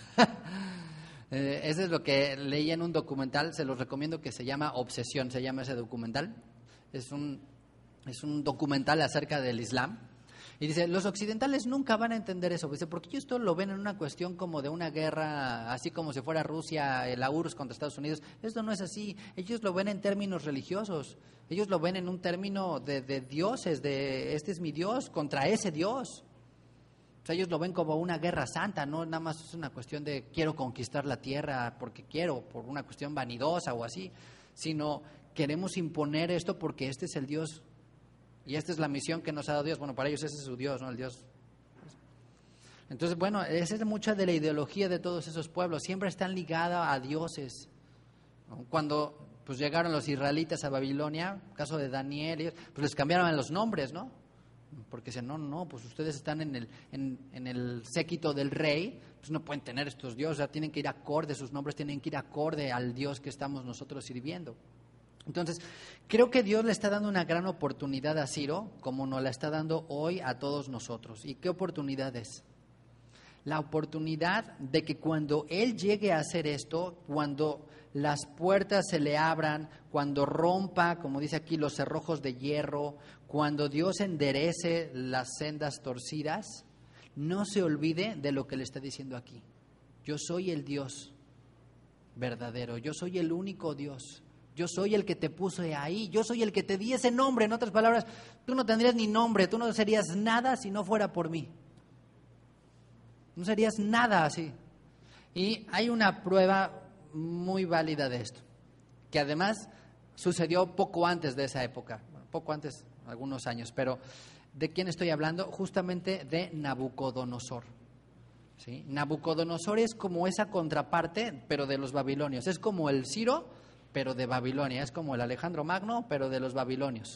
eh, eso es lo que leí en un documental, se los recomiendo, que se llama Obsesión, se llama ese documental. Es un, es un documental acerca del Islam. Y dice, los occidentales nunca van a entender eso, dice, porque ellos todo lo ven en una cuestión como de una guerra, así como si fuera Rusia, la U R S S contra Estados Unidos. Esto no es así, ellos lo ven en términos religiosos, ellos lo ven en un término de, de dioses, de este es mi Dios contra ese Dios. O sea, ellos lo ven como una guerra santa, no nada más es una cuestión de quiero conquistar la tierra porque quiero, por una cuestión vanidosa o así, sino queremos imponer esto porque este es el Dios. Y esta es la misión que nos ha dado Dios. Bueno, para ellos ese es su Dios, ¿no? El Dios. Entonces, bueno, esa es mucha de la ideología de todos esos pueblos. Siempre están ligados a dioses. Cuando pues llegaron los israelitas a Babilonia, caso de Daniel, ellos, pues les cambiaron los nombres, ¿no? Porque dicen, no, no, pues ustedes están en el, en, en el séquito del rey, pues no pueden tener estos dioses, o sea, tienen que ir acorde, sus nombres tienen que ir acorde al Dios que estamos nosotros sirviendo. Entonces, creo que Dios le está dando una gran oportunidad a Ciro, como nos la está dando hoy a todos nosotros. ¿Y qué oportunidad es? La oportunidad de que cuando Él llegue a hacer esto, cuando las puertas se le abran, cuando rompa, como dice aquí, los cerrojos de hierro, cuando Dios enderece las sendas torcidas, no se olvide de lo que le está diciendo aquí. Yo soy el Dios verdadero, yo soy el único Dios. Yo soy el que te puse ahí, yo soy el que te di ese nombre. En otras palabras, tú no tendrías ni nombre, tú no serías nada si no fuera por mí. No serías nada así. Y hay una prueba muy válida de esto, que además sucedió poco antes de esa época, bueno, poco antes, algunos años, pero ¿de quién estoy hablando? Justamente de Nabucodonosor. ¿Sí? Nabucodonosor es como esa contraparte, pero de los babilonios, es como el Ciro, pero de Babilonia, es como el Alejandro Magno, pero de los babilonios.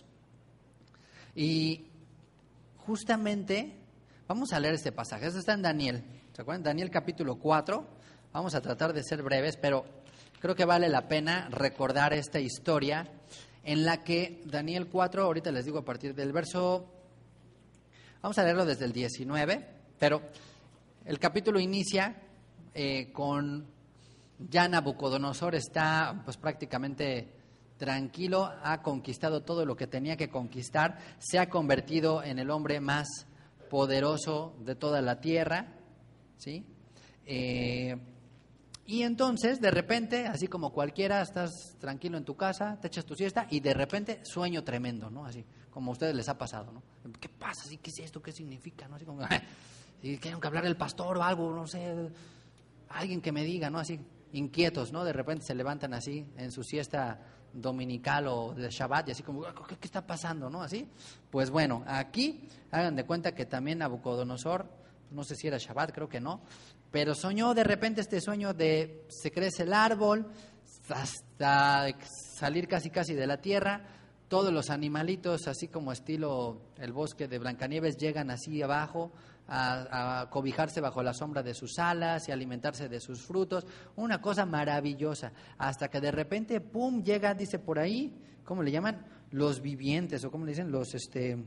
Y justamente, vamos a leer este pasaje, eso está en Daniel, ¿se acuerdan? Daniel capítulo cuatro, vamos a tratar de ser breves, pero creo que vale la pena recordar esta historia en la que Daniel cuatro, ahorita les digo a partir del verso, vamos a leerlo desde el diecinueve, pero el capítulo inicia eh, con... Ya Nabucodonosor está pues prácticamente tranquilo, ha conquistado todo lo que tenía que conquistar, se ha convertido en el hombre más poderoso de toda la tierra, ¿sí? Eh, y entonces, de repente, así como cualquiera, estás tranquilo en tu casa, te echas tu siesta y de repente sueño tremendo, ¿no? Así como a ustedes les ha pasado, ¿no? ¿Qué pasa? ¿Qué es esto? ¿Qué significa? ¿No? Así como, si quieren que hablar el pastor o algo, no sé, alguien que me diga, ¿no? Así, inquietos, ¿no? De repente se levantan así en su siesta dominical o de Shabbat y así como, ¿qué, qué está pasando? ¿No? Así, pues bueno, aquí hagan de cuenta que también Nabucodonosor, no sé si era Shabbat, creo que no, pero soñó de repente este sueño de se crece el árbol hasta salir casi casi de la tierra, todos los animalitos así como estilo el bosque de Blancanieves llegan así abajo a, a cobijarse bajo la sombra de sus alas y alimentarse de sus frutos, una cosa maravillosa, hasta que de repente pum llega, dice por ahí, ¿cómo le llaman? Los vivientes o cómo le dicen los este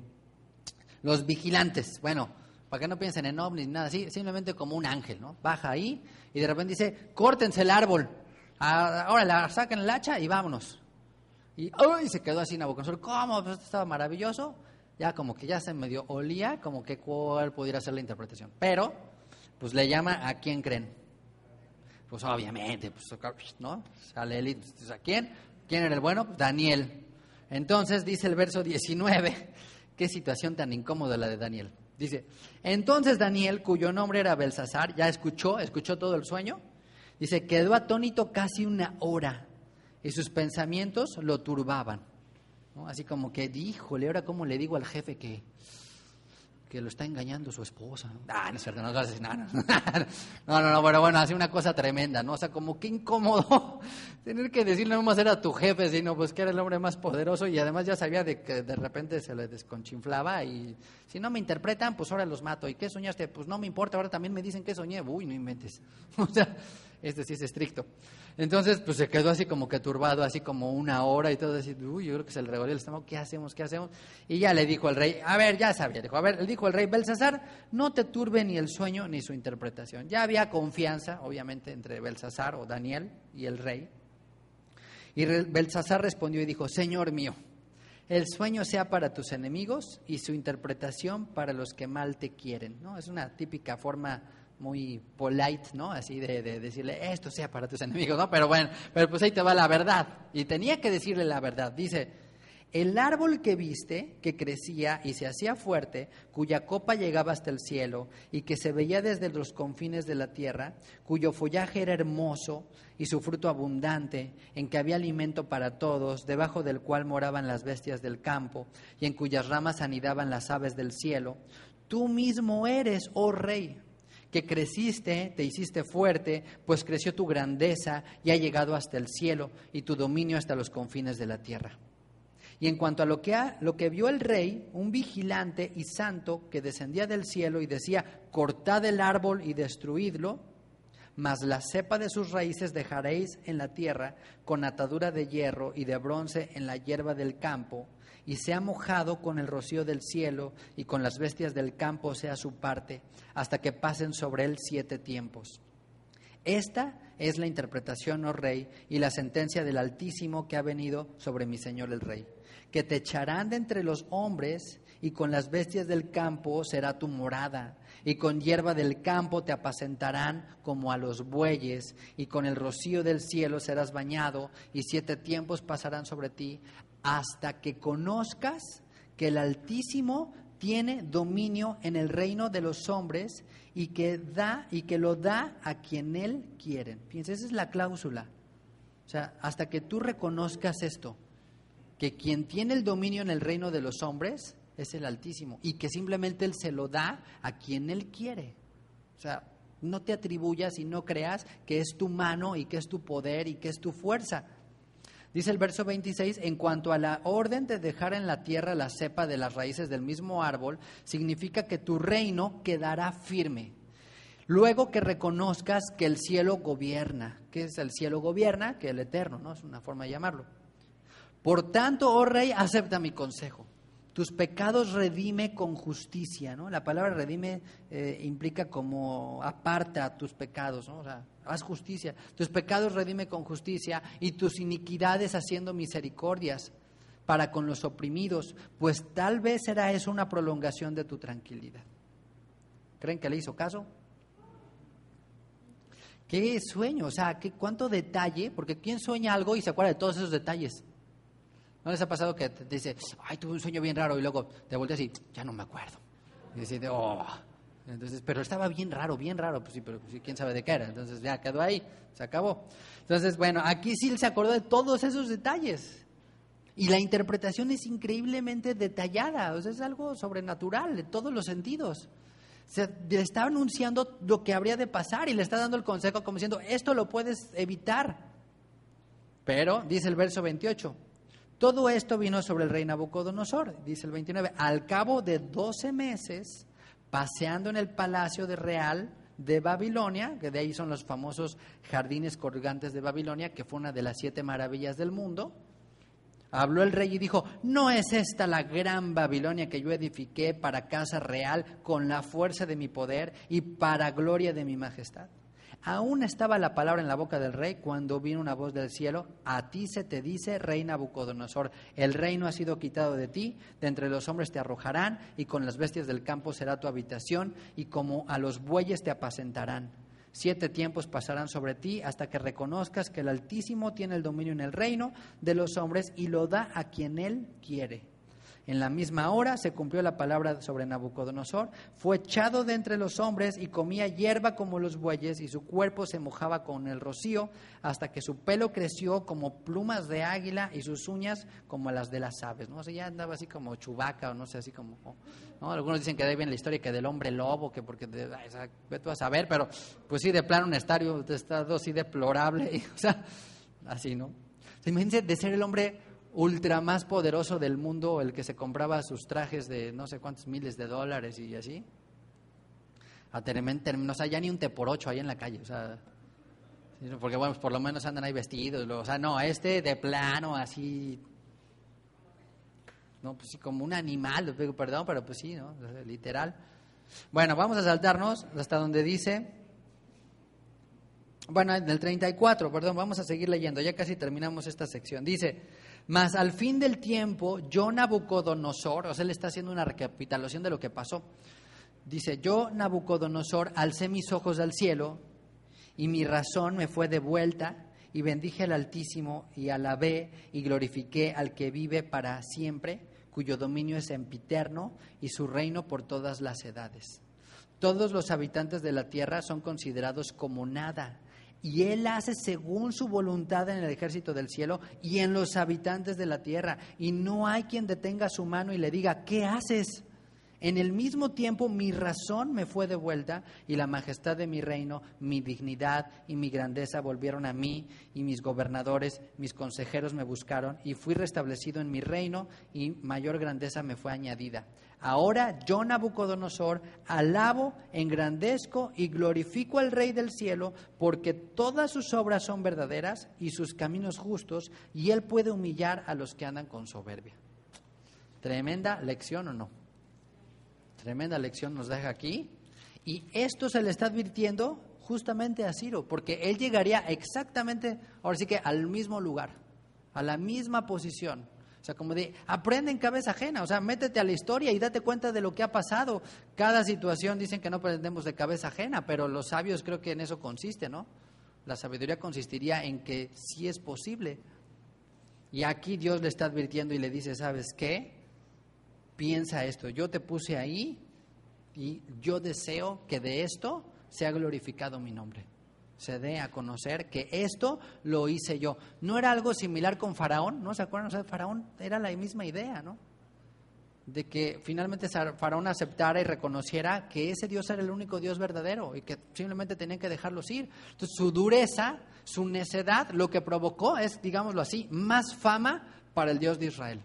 los vigilantes, bueno, para que no piensen en ovnis ni nada así, simplemente como un ángel, ¿no? Baja ahí y de repente dice, córtense el árbol, ahora la saquen el hacha y vámonos. Y ¡ay! Se quedó así Nabucodonosor, ¿cómo? Pues esto estaba maravilloso, ya como que ya se medio olía, como que cuál pudiera ser la interpretación. Pero, pues le llama, ¿a quién creen? Pues obviamente, pues, ¿no? Sale él, ¿a quién? ¿Quién era el bueno? Daniel. Entonces dice el verso diecinueve, qué situación tan incómoda la de Daniel. Dice, entonces Daniel, cuyo nombre era Belsasar, ya escuchó, escuchó todo el sueño. Dice, quedó atónito casi una hora y sus pensamientos lo turbaban, ¿no? Así como que, híjole, ahora cómo le digo al jefe que, que lo está engañando su esposa, ¿no? Ah, no es cierto, no, no, no, no, no, no, pero bueno, hace una cosa tremenda, ¿no? O sea, como que incómodo tener que decirle no más era a tu jefe, sino pues que era el hombre más poderoso y además ya sabía de que de repente se le desconchinflaba y si no me interpretan, pues ahora los mato. ¿Y qué soñaste? Pues no me importa, ahora también me dicen que soñé. Uy, no inventes. O sea, este sí es estricto. Entonces, pues se quedó así como que turbado, así como una hora y todo así, uy, yo creo que se le revolvió el estómago, ¿qué hacemos? ¿Qué hacemos? Y ya le dijo el rey, a ver, ya sabía, dijo, a ver, le dijo el rey Belsasar, no te turbe ni el sueño ni su interpretación. Ya había confianza, obviamente, entre Belsasar o Daniel y el rey. Y Belsasar respondió y dijo, Señor mío, el sueño sea para tus enemigos y su interpretación para los que mal te quieren, ¿no? Es una típica forma muy polite, ¿no? Así de, de decirle, esto sea para tus enemigos, ¿no? Pero bueno, pero pues ahí te va la verdad. Y tenía que decirle la verdad. Dice, el árbol que viste, que crecía y se hacía fuerte, cuya copa llegaba hasta el cielo y que se veía desde los confines de la tierra, cuyo follaje era hermoso y su fruto abundante, en que había alimento para todos, debajo del cual moraban las bestias del campo y en cuyas ramas anidaban las aves del cielo, tú mismo eres, oh rey, que creciste, te hiciste fuerte, pues creció tu grandeza y ha llegado hasta el cielo y tu dominio hasta los confines de la tierra. Y en cuanto a lo que, ha, lo que vio el rey, un vigilante y santo que descendía del cielo y decía, cortad el árbol y destruidlo, mas la cepa de sus raíces dejaréis en la tierra con atadura de hierro y de bronce en la hierba del campo, y sea mojado con el rocío del cielo y con las bestias del campo sea su parte, hasta que pasen sobre él siete tiempos. Esta es la interpretación, oh rey, y la sentencia del Altísimo que ha venido sobre mi señor el rey, que te echarán de entre los hombres y con las bestias del campo será tu morada, y con hierba del campo te apacentarán como a los bueyes, y con el rocío del cielo serás bañado, y siete tiempos pasarán sobre ti, hasta que conozcas que el Altísimo tiene dominio en el reino de los hombres y que da y que lo da a quien él quiere. Fíjense, esa es la cláusula. O sea, hasta que tú reconozcas esto, que quien tiene el dominio en el reino de los hombres es el Altísimo y que simplemente él se lo da a quien él quiere. O sea, no te atribuyas y no creas que es tu mano y que es tu poder y que es tu fuerza. Dice el verso veintiséis, en cuanto a la orden de dejar en la tierra la cepa de las raíces del mismo árbol, significa que tu reino quedará firme. Luego que reconozcas que el cielo gobierna. ¿Qué es el cielo gobierna? Que el eterno, ¿no? Es una forma de llamarlo. Por tanto, oh rey, acepta mi consejo. tus pecados redime con justicia, ¿no? La palabra redime eh, implica como aparta tus pecados, ¿no? O sea, haz justicia. Tus pecados redime con justicia y tus iniquidades haciendo misericordias para con los oprimidos, pues tal vez será eso una prolongación de tu tranquilidad. ¿Creen que le hizo caso? Qué sueño, o sea, qué, cuánto detalle, porque ¿quién sueña algo y se acuerda de todos esos detalles? ¿No les ha pasado que te dice, ay, tuve un sueño bien raro y luego te volteas y ya no me acuerdo? Y dices, oh, entonces, pero estaba bien raro, bien raro, pues sí, pero pues, quién sabe de qué era, entonces ya quedó ahí, se acabó. Entonces, bueno, aquí sí se acordó de todos esos detalles. Y la interpretación es increíblemente detallada, o sea, es algo sobrenatural de todos los sentidos. Se le está anunciando lo que habría de pasar y le está dando el consejo como diciendo, esto lo puedes evitar. Pero, dice el verso veintiocho, todo esto vino sobre el rey Nabucodonosor, dice el veintinueve, al cabo de doce meses, paseando en el palacio de real de Babilonia, que de ahí son los famosos jardines colgantes de Babilonia, que fue una de las siete maravillas del mundo. Habló el rey y dijo, ¿no es esta la gran Babilonia que yo edifiqué para casa real con la fuerza de mi poder y para gloria de mi majestad? Aún estaba la palabra en la boca del rey cuando vino una voz del cielo, a ti se te dice, rey Nabucodonosor, el reino ha sido quitado de ti, de entre los hombres te arrojarán y con las bestias del campo será tu habitación y como a los bueyes te apacentarán. Siete tiempos pasarán sobre ti hasta que reconozcas que el Altísimo tiene el dominio en el reino de los hombres y lo da a quien Él quiere. En la misma hora se cumplió la palabra sobre Nabucodonosor, fue echado de entre los hombres y comía hierba como los bueyes y su cuerpo se mojaba con el rocío hasta que su pelo creció como plumas de águila y sus uñas como las de las aves, ¿no? O sea, ya andaba así como Chewbacca o no sé, así como, ¿no? Algunos dicen que de ahí viene la historia que del hombre lobo, que porque, de, ay, o sea, vete a saber, pero pues sí, de plano un estadio, de estado así deplorable, y, o sea, así, ¿no? O sea, imagínense de ser el hombre ultra más poderoso del mundo, el que se compraba sus trajes de no sé cuántos miles de dólares y así, a tremendo, o sea, ya ni un te por ocho ahí en la calle, o sea, porque bueno, por lo menos andan ahí vestidos, o sea, no, este de plano así, no, pues sí, como un animal, perdón, pero pues sí, ¿no? Literal. Bueno, vamos a saltarnos hasta donde dice, bueno, en el treinta y cuatro, perdón, vamos a seguir leyendo, ya casi terminamos esta sección. Dice, mas al fin del tiempo, yo Nabucodonosor, o sea, él está haciendo una recapitulación de lo que pasó. Dice, yo Nabucodonosor alcé mis ojos al cielo y mi razón me fue devuelta y bendije al Altísimo y alabé y glorifiqué al que vive para siempre, cuyo dominio es sempiterno y su reino por todas las edades. Todos los habitantes de la tierra son considerados como nada, y Él hace según su voluntad en el ejército del cielo y en los habitantes de la tierra, y no hay quien detenga su mano y le diga, ¿qué haces? En el mismo tiempo mi razón me fue devuelta y la majestad de mi reino, mi dignidad y mi grandeza volvieron a mí y mis gobernadores, mis consejeros me buscaron y fui restablecido en mi reino y mayor grandeza me fue añadida. Ahora yo, Nabucodonosor, alabo, engrandezco y glorifico al Rey del cielo porque todas sus obras son verdaderas y sus caminos justos y Él puede humillar a los que andan con soberbia. ¿Tremenda lección o no? Tremenda lección nos deja aquí, y esto se le está advirtiendo justamente a Ciro, porque él llegaría exactamente, ahora sí que al mismo lugar, a la misma posición. O sea, como de, aprende en cabeza ajena, o sea, métete a la historia y date cuenta de lo que ha pasado. Cada situación dicen que no aprendemos de cabeza ajena, pero los sabios creo que en eso consiste, ¿no? La sabiduría consistiría en que sí es posible. Y aquí Dios le está advirtiendo y le dice, ¿sabes qué? Piensa esto, yo te puse ahí y yo deseo que de esto sea glorificado mi nombre. Se dé a conocer que esto lo hice yo. ¿No era algo similar con Faraón? ¿No se acuerdan? O sea, Faraón era la misma idea, ¿no? De que finalmente Faraón aceptara y reconociera que ese Dios era el único Dios verdadero y que simplemente tenían que dejarlos ir. Entonces su dureza, su necedad, lo que provocó es, digámoslo así, más fama para el Dios de Israel.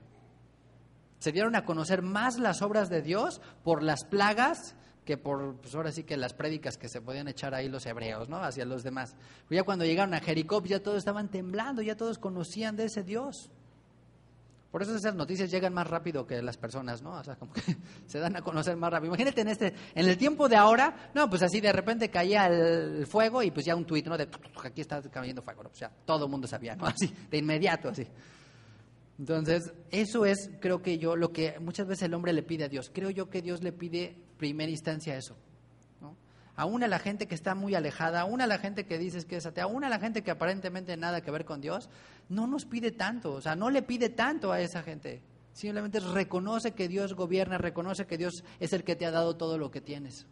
Se dieron a conocer más las obras de Dios por las plagas que por, pues ahora sí que las prédicas que se podían echar ahí los hebreos, ¿no? Hacia los demás. Pero ya cuando llegaron a Jericó, ya todos estaban temblando, ya todos conocían de ese Dios. Por eso esas noticias llegan más rápido que las personas, ¿no? O sea, como que se dan a conocer más rápido. Imagínate en este, en el tiempo de ahora, no, pues así de repente caía el fuego y pues ya un tuit, ¿no? De aquí está cayendo fuego, ¿no? O sea, todo el mundo sabía, ¿no? Así, de inmediato, así. Entonces, eso es, creo que yo, lo que muchas veces el hombre le pide a Dios. Creo yo que Dios le pide primera instancia eso, ¿no? Aún a la gente que está muy alejada, aún a la gente que dices que es atea, aún a la gente que aparentemente nada que ver con Dios, no nos pide tanto, o sea, no le pide tanto a esa gente. Simplemente reconoce que Dios gobierna, reconoce que Dios es el que te ha dado todo lo que tienes.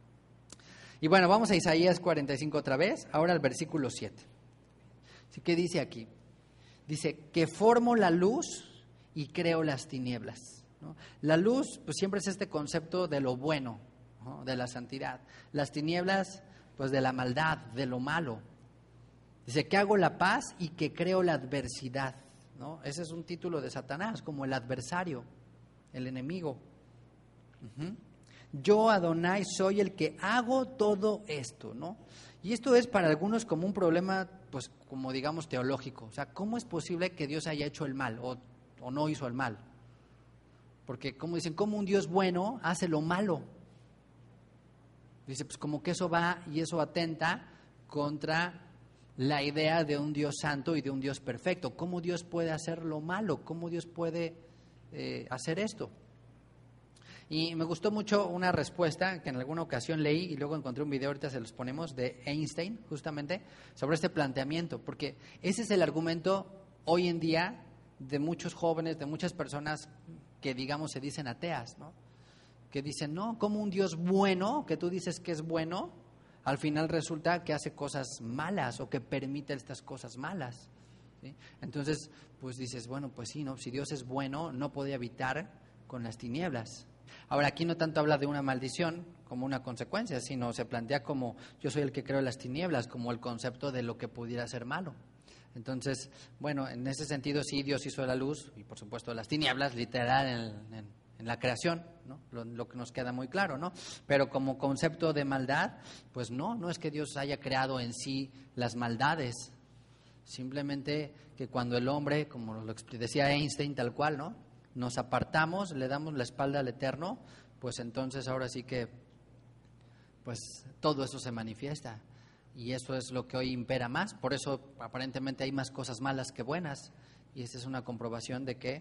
Y bueno, vamos a Isaías cuarenta y cinco otra vez, ahora al versículo siete. ¿Qué dice aquí? Dice, que formo la luz y creo las tinieblas, ¿no? La luz, pues siempre es este concepto de lo bueno, ¿no? De la santidad. Las tinieblas, pues de la maldad, de lo malo. Dice, que hago la paz y que creo la adversidad, ¿no? Ese es un título de Satanás, como el adversario, el enemigo. Uh-huh. Yo, Adonai, soy el que hago todo esto, ¿no? Y esto es para algunos como un problema, pues como digamos teológico. O sea, ¿cómo es posible que Dios haya hecho el mal o, o no hizo el mal? Porque como dicen, ¿cómo un Dios bueno hace lo malo? Dice, pues como que eso va y eso atenta contra la idea de un Dios santo y de un Dios perfecto. ¿Cómo Dios puede hacer lo malo? ¿Cómo Dios puede eh, hacer esto? Y me gustó mucho una respuesta que en alguna ocasión leí y luego encontré un video, ahorita se los ponemos, de Einstein, justamente, sobre este planteamiento, porque ese es el argumento hoy en día de muchos jóvenes, de muchas personas que, digamos, se dicen ateas, ¿no? Que dicen, no, como un Dios bueno, que tú dices que es bueno, al final resulta que hace cosas malas o que permite estas cosas malas, ¿sí? Entonces, pues dices, bueno, pues sí, ¿no? Si Dios es bueno, no puede habitar con las tinieblas. Ahora, aquí no tanto habla de una maldición como una consecuencia, sino se plantea como yo soy el que creo las tinieblas, como el concepto de lo que pudiera ser malo. Entonces, bueno, en ese sentido sí, Dios hizo la luz y por supuesto las tinieblas, literal en, en, en la creación, ¿no? Lo, lo que nos queda muy claro, ¿no? Pero como concepto de maldad, pues no, no es que Dios haya creado en sí las maldades, simplemente que cuando el hombre, como lo decía Einstein tal cual, ¿no? Nos apartamos, le damos la espalda al Eterno, pues entonces ahora sí que pues todo eso se manifiesta y eso es lo que hoy impera más. Por eso aparentemente hay más cosas malas que buenas y esta es una comprobación de que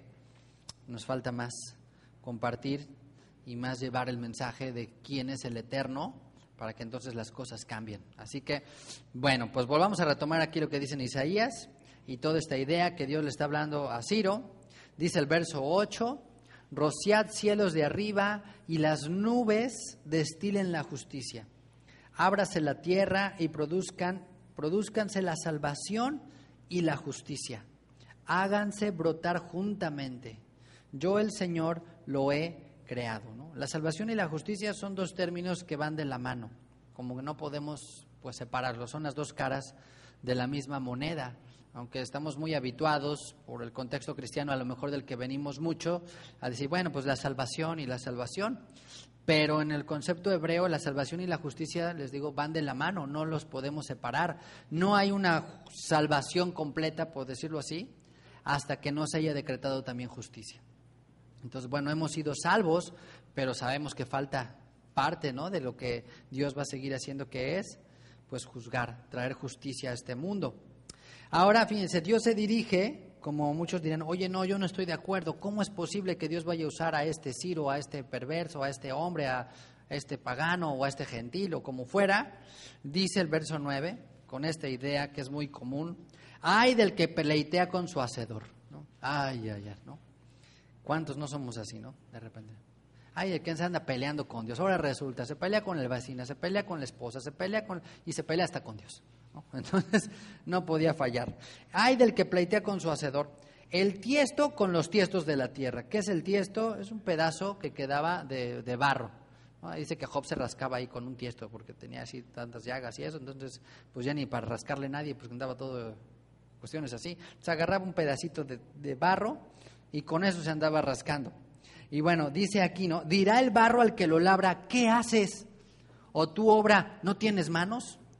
nos falta más compartir y más llevar el mensaje de quién es el Eterno para que entonces las cosas cambien. Así que, bueno, pues volvamos a retomar aquí lo que dice en Isaías y toda esta idea que Dios le está hablando a Ciro. Dice el verso ocho, rociad cielos de arriba y las nubes destilen la justicia. Ábrase la tierra y produzcan, produzcanse la salvación y la justicia. Háganse brotar juntamente. Yo el Señor lo he creado, ¿no? La salvación y la justicia son dos términos que van de la mano, como que no podemos pues separarlos, son las dos caras de la misma moneda. Aunque estamos muy habituados por el contexto cristiano, a lo mejor del que venimos mucho, a decir, bueno, pues la salvación y la salvación. Pero en el concepto hebreo, la salvación y la justicia, les digo, van de la mano, no los podemos separar. No hay una salvación completa, por decirlo así, hasta que no se haya decretado también justicia. Entonces, bueno, hemos sido salvos, pero sabemos que falta parte, ¿no?, de lo que Dios va a seguir haciendo, que es, pues, juzgar, traer justicia a este mundo. Ahora, fíjense, Dios se dirige, como muchos dirán, oye, no, yo no estoy de acuerdo, ¿cómo es posible que Dios vaya a usar a este Ciro, a este perverso, a este hombre, a este pagano o a este gentil o como fuera? Dice el verso nueve, con esta idea que es muy común, ay del que peleitea con su hacedor, ¿no? Ay, ay, ay, ¿no? ¿Cuántos no somos así, no? De repente. Ay, el que se anda peleando con Dios, ahora resulta, se pelea con el vecino, se pelea con la esposa, se pelea con, y se pelea hasta con Dios, ¿no? Entonces, no podía fallar. Ay del que pleitea con su hacedor, el tiesto con los tiestos de la tierra. ¿Qué es el tiesto? Es un pedazo que quedaba de, de barro, ¿no? Dice que Job se rascaba ahí con un tiesto porque tenía así tantas llagas y eso, entonces, pues ya ni para rascarle nadie, pues andaba todo, cuestiones así. Se agarraba un pedacito de, de barro y con eso se andaba rascando. Y bueno, dice aquí, ¿no? Dirá el barro al que lo labra, ¿qué haces? ¿O tu obra no tienes manos?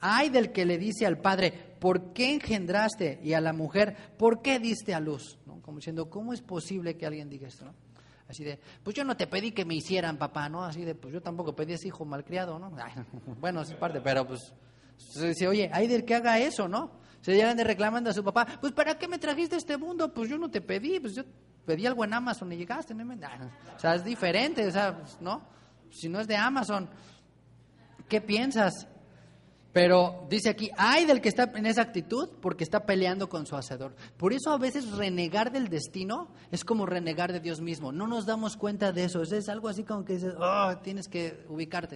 Ay del que le dice al padre, ¿por qué engendraste? Y a la mujer, ¿por qué diste a luz? ¿No? Como diciendo, ¿cómo es posible que alguien diga esto? ¿No? Así de, pues yo no te pedí que me hicieran, papá, ¿no? Así de, pues yo tampoco pedí ese hijo malcriado, ¿no? Ay, bueno, es parte, pero pues, se dice, oye, ay del que haga eso, ¿no? Se llegan de reclamando a su papá, pues ¿para qué me trajiste a este mundo? Pues yo no te pedí, pues yo pedí algo en Amazon y llegaste, ¿no? O sea, es diferente, o sea, ¿no? Si no es de Amazon, ¿qué piensas? Pero dice aquí, ay del que está en esa actitud porque está peleando con su hacedor. Por eso a veces renegar del destino es como renegar de Dios mismo. No nos damos cuenta de eso. Es algo así como que dices, oh, tienes que ubicarte.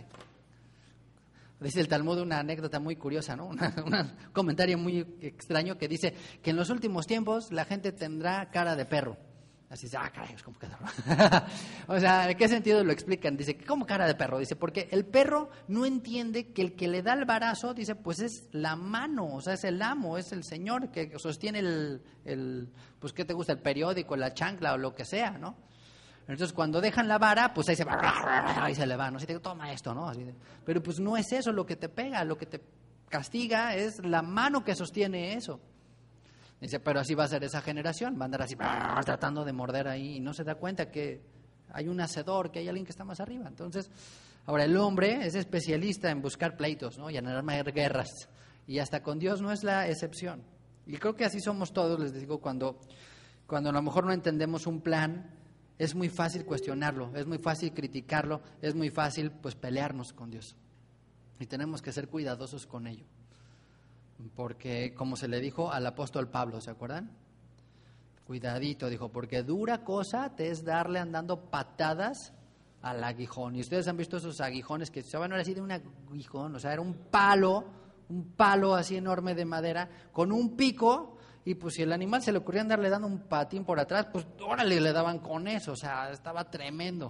Dice el Talmud una anécdota muy curiosa, ¿no? Una, un comentario muy extraño que dice que en los últimos tiempos la gente tendrá cara de perro. Así dice, ah, caray, ¿cómo que o sea, ¿en qué sentido lo explican? Dice, ¿cómo cara de perro? Dice, porque el perro no entiende que el que le da el varazo, dice, pues es la mano, o sea, es el amo, es el señor que sostiene el, el pues, ¿qué te gusta? El periódico, la chancla o lo que sea, ¿no? Entonces, cuando dejan la vara, pues ahí se va, ahí se le va, ¿no? Así te toma esto, ¿no? Así de, pero pues no es eso lo que te pega, lo que te castiga es la mano que sostiene eso. Dice, pero así va a ser esa generación, va a andar así tratando de morder ahí y no se da cuenta que hay un hacedor, que hay alguien que está más arriba. Entonces, ahora el hombre es especialista en buscar pleitos, ¿no? Y en armar guerras. Y hasta con Dios no es la excepción. Y creo que así somos todos, les digo, cuando, cuando a lo mejor no entendemos un plan, es muy fácil cuestionarlo, es muy fácil criticarlo, es muy fácil pues pelearnos con Dios. Y tenemos que ser cuidadosos con ello. Porque, como se le dijo al apóstol Pablo, ¿se acuerdan? Cuidadito, dijo, porque dura cosa te es darle andando patadas al aguijón. Y ustedes han visto esos aguijones que se van a ver así de un aguijón, o sea, era un palo, un palo así enorme de madera, con un pico, y pues si el animal se le ocurría andarle dando un patín por atrás, pues órale, le daban con eso, o sea, estaba tremendo.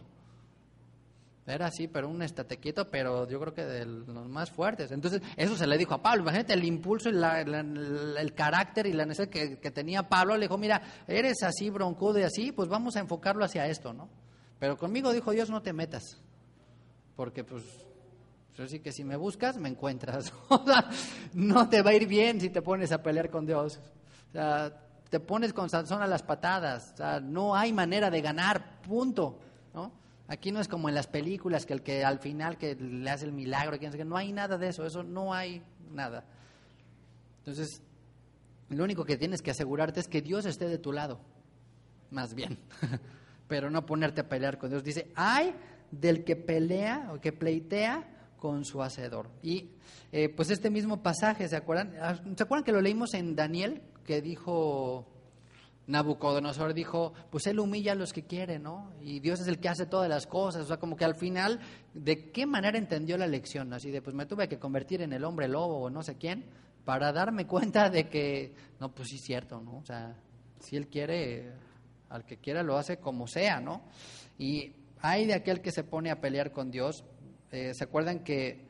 Era así, pero un estate quieto, pero yo creo que de los más fuertes. Entonces, eso se le dijo a Pablo. Imagínate el impulso, y la, la, el carácter y la necesidad que, que tenía Pablo. Le dijo, mira, eres así broncudo y así, pues vamos a enfocarlo hacia esto, ¿no? Pero conmigo, dijo Dios, no te metas. Porque, pues, así que si me buscas, me encuentras. O sea, no te va a ir bien si te pones a pelear con Dios. O sea, te pones con Sansón a las patadas. O sea, no hay manera de ganar, punto, ¿no? Aquí no es como en las películas, que el que al final que le hace el milagro, que no hay nada de eso, eso no hay nada. Entonces, lo único que tienes que asegurarte es que Dios esté de tu lado, más bien, pero no ponerte a pelear con Dios. Dice, ay del que pelea o que pleitea con su hacedor. Y eh, pues este mismo pasaje, ¿se acuerdan? ¿Se acuerdan que lo leímos en Daniel? Que dijo... Nabucodonosor dijo, pues él humilla a los que quiere, ¿no? Y Dios es el que hace todas las cosas. O sea, como que al final, ¿de qué manera entendió la lección? Así de, pues me tuve que convertir en el hombre lobo o no sé quién, para darme cuenta de que, no, pues sí es cierto, ¿no? O sea, si él quiere, al que quiera lo hace como sea, ¿no? Y hay de aquel que se pone a pelear con Dios. Eh, ¿Se acuerdan que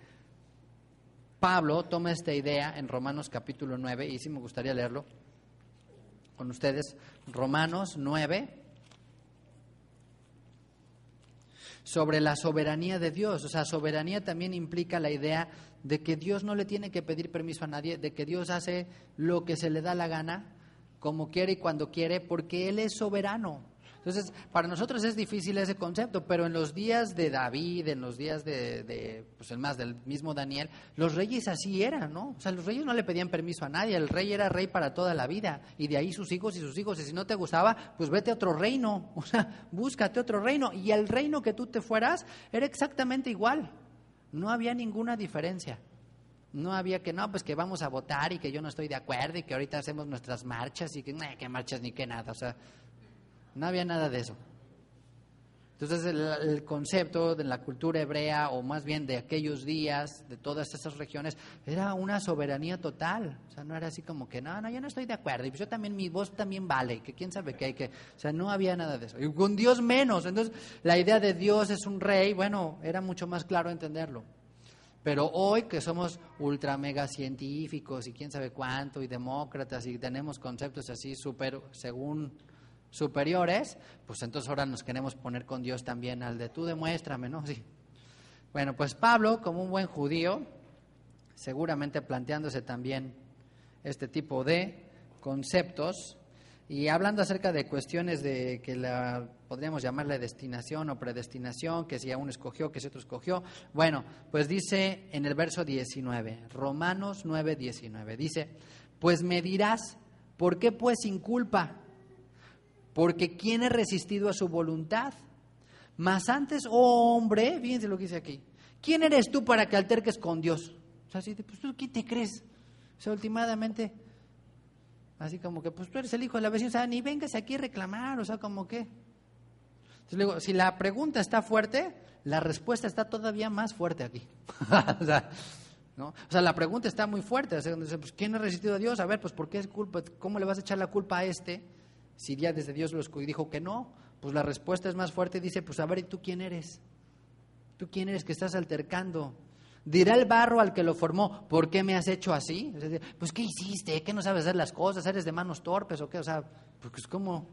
Pablo toma esta idea en Romanos capítulo nueve? Y sí me gustaría leerlo con ustedes, Romanos nueve, sobre la soberanía de Dios. O sea, soberanía también implica la idea de que Dios no le tiene que pedir permiso a nadie, de que Dios hace lo que se le da la gana, como quiere y cuando quiere, porque Él es soberano. Entonces, para nosotros es difícil ese concepto, pero en los días de David, en los días de, de pues el más del mismo Daniel, los reyes así eran, ¿no? O sea, los reyes no le pedían permiso a nadie, el rey era rey para toda la vida, y de ahí sus hijos y sus hijos, y si no te gustaba, pues vete a otro reino, o sea, búscate otro reino, y el reino que tú te fueras era exactamente igual, no había ninguna diferencia. No había que, no, pues que vamos a votar y que yo no estoy de acuerdo y que ahorita hacemos nuestras marchas y que, no, que marchas ni que nada, o sea, no había nada de eso. Entonces el, el concepto de la cultura hebrea, o más bien de aquellos días, de todas esas regiones, era una soberanía total. O sea, no era así como que, no, no, yo no estoy de acuerdo, y pues yo también, mi voz también vale, que quién sabe qué hay que... O sea, no había nada de eso. Y con Dios menos. Entonces, la idea de Dios es un rey, bueno, era mucho más claro entenderlo. Pero hoy que somos ultra mega científicos y quién sabe cuánto, y demócratas, y tenemos conceptos así súper, según... superiores, pues entonces ahora nos queremos poner con Dios también al de tú demuéstrame, ¿no? Sí. Bueno, pues Pablo, como un buen judío, seguramente planteándose también este tipo de conceptos y hablando acerca de cuestiones de que la podríamos llamarle destinación o predestinación, que si uno escogió, que si otro escogió. Bueno, pues dice en el verso diecinueve, Romanos nueve diecinueve, dice, pues me dirás, ¿por qué pues sin culpa? Porque ¿quién ha resistido a su voluntad? Mas antes, oh hombre, fíjense lo que dice aquí, ¿quién eres tú para que alterques con Dios? O sea, así de, pues tú, ¿qué te crees? O sea, últimamente, así como que, pues tú eres el hijo de la vecina, o sea, ni vengas aquí a reclamar, o sea, como que. Entonces luego, si la pregunta está fuerte, la respuesta está todavía más fuerte aquí. o sea, ¿no? O sea, la pregunta está muy fuerte, o sea, pues, ¿quién ha resistido a Dios? A ver, pues, ¿por qué es culpa? ¿Cómo le vas a echar la culpa a este si ya desde Dios lo dijo que no? Pues la respuesta es más fuerte y dice, pues, a ver, ¿y tú quién eres? ¿Tú quién eres que estás altercando? Dirá el barro al que lo formó, ¿por qué me has hecho así? Pues, ¿qué hiciste? ¿Qué no sabes hacer las cosas? ¿Eres de manos torpes o qué? O sea, porque es como.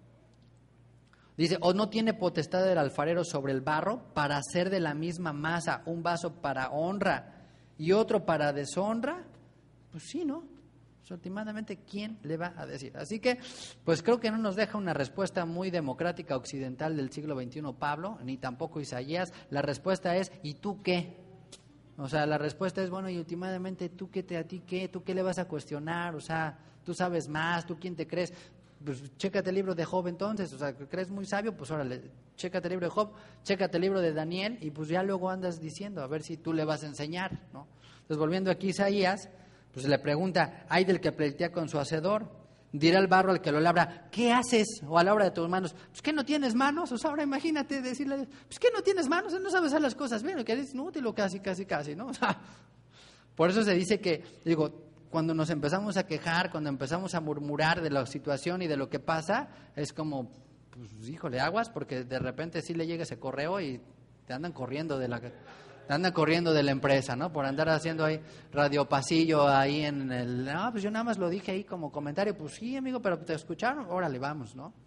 Dice, ¿o no tiene potestad el alfarero sobre el barro para hacer de la misma masa un vaso para honra y otro para deshonra? Pues sí, ¿no? Pues, últimamente, ¿quién le va a decir? Así que, pues creo que no nos deja una respuesta muy democrática occidental del siglo veintiuno Pablo, ni tampoco Isaías. La respuesta es, ¿y tú qué? O sea, la respuesta es, bueno, y últimamente, ¿tú qué te, a ti qué? ¿Tú qué le vas a cuestionar? O sea, ¿tú sabes más? ¿Tú quién te crees? Pues chécate el libro de Job entonces, o sea, ¿crees muy sabio? Pues órale, chécate el libro de Job, chécate el libro de Daniel y pues ya luego andas diciendo, a ver si tú le vas a enseñar, ¿no? Entonces, volviendo aquí a Isaías, pues le pregunta, ¿hay del que pleitea con su hacedor? Dirá el barro al que lo labra, ¿qué haces? O a la obra de tus manos, pues ¿qué no tienes manos? O sea, ahora imagínate decirle, pues ¿qué no tienes manos? No sabes hacer las cosas bien, lo que eres inútil o casi, casi, casi, ¿no? O sea, por eso se dice que, digo, cuando nos empezamos a quejar, cuando empezamos a murmurar de la situación y de lo que pasa, es como, pues híjole, aguas, porque de repente sí le llega ese correo y te andan corriendo de la... Te andan corriendo de la empresa, ¿no? Por andar haciendo ahí radio pasillo ahí en el... No, pues yo nada más lo dije ahí como comentario. Pues sí, amigo, pero te escucharon. Órale, vamos, ¿no?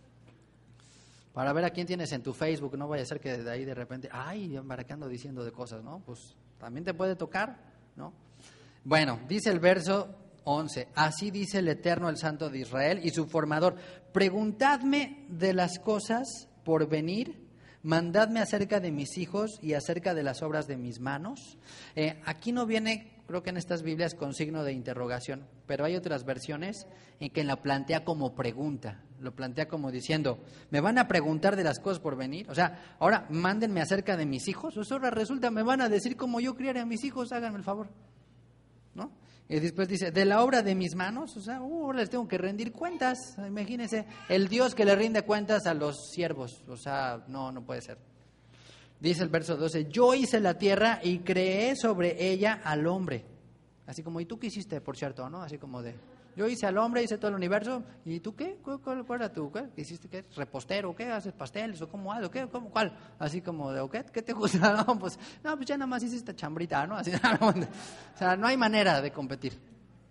Para ver a quién tienes en tu Facebook. No vaya a ser que de ahí de repente... Ay, embaracando diciendo de cosas, ¿no? Pues también te puede tocar, ¿no? Bueno, dice el verso once. Así dice el Eterno, el Santo de Israel y su formador. Preguntadme de las cosas por venir... Mandadme acerca de mis hijos y acerca de las obras de mis manos. Eh, aquí no viene, creo que en estas Biblias, con signo de interrogación, pero hay otras versiones en que la plantea como pregunta, lo plantea como diciendo, ¿me van a preguntar de las cosas por venir? O sea, ahora mándenme acerca de mis hijos, o sea, ahora resulta, me van a decir cómo yo criaré a mis hijos, háganme el favor, ¿no? Y después dice, de la obra de mis manos, o sea, uh, ahora les tengo que rendir cuentas. Imagínense, el Dios que le rinde cuentas a los siervos, o sea, no, no puede ser. Dice el verso doce, yo hice la tierra y creé sobre ella al hombre. Así como, ¿y tú qué hiciste, por cierto, no? Así como de, yo hice al hombre, hice todo el universo, ¿y tú qué? ¿Cuál, cuál, cuál era tú? ¿Qué hiciste? ¿Qué? ¿Repostero? ¿Qué? ¿Haces pasteles? ¿O cómo hago? ¿Qué? ¿Cómo? ¿Cuál? Así como de, ¿qué? ¿Qué te gusta? No, pues, no, pues ya nada más hice esta chambrita, ¿no? Así, no, o sea, no hay manera de competir.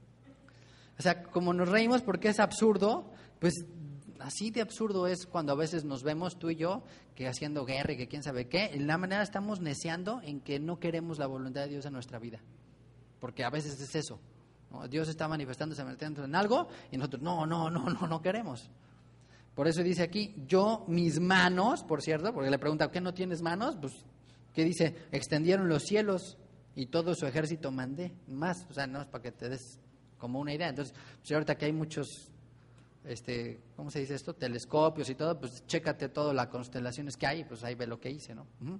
O sea, como nos reímos porque es absurdo, pues así de absurdo es cuando a veces nos vemos tú y yo, que haciendo guerra y que quién sabe qué, en la manera estamos neciando en que no queremos la voluntad de Dios en nuestra vida. Porque a veces es eso, ¿no? Dios está manifestándose, metiendo en algo y nosotros no, no, no, no, no queremos. Por eso dice aquí, yo mis manos, por cierto, porque le pregunta, ¿qué no tienes manos? Pues, ¿qué dice? Extendieron los cielos y todo su ejército mandé. Más, o sea, no es para que te des como una idea. Entonces, pues ahorita que hay muchos, este, ¿cómo se dice esto? Telescopios y todo, pues chécate todas las constelaciones que hay, pues ahí ve lo que hice, ¿no? Uh-huh.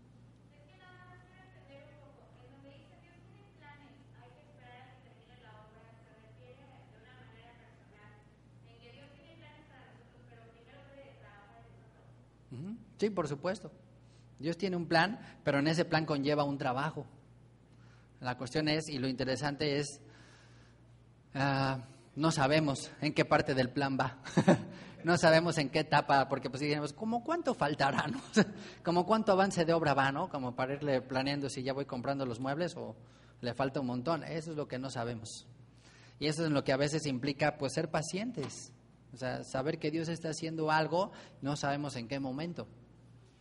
Sí, por supuesto. Dios tiene un plan, pero en ese plan conlleva un trabajo. La cuestión es, y lo interesante es, uh, no sabemos en qué parte del plan va. No sabemos en qué etapa, porque pues digamos, ¿cómo cuánto faltará, no? ¿Cómo cuánto avance de obra va, no? Como para irle planeando si ya voy comprando los muebles o le falta un montón. Eso es lo que no sabemos. Y eso es lo que a veces implica, pues, ser pacientes. O sea, saber que Dios está haciendo algo, no sabemos en qué momento.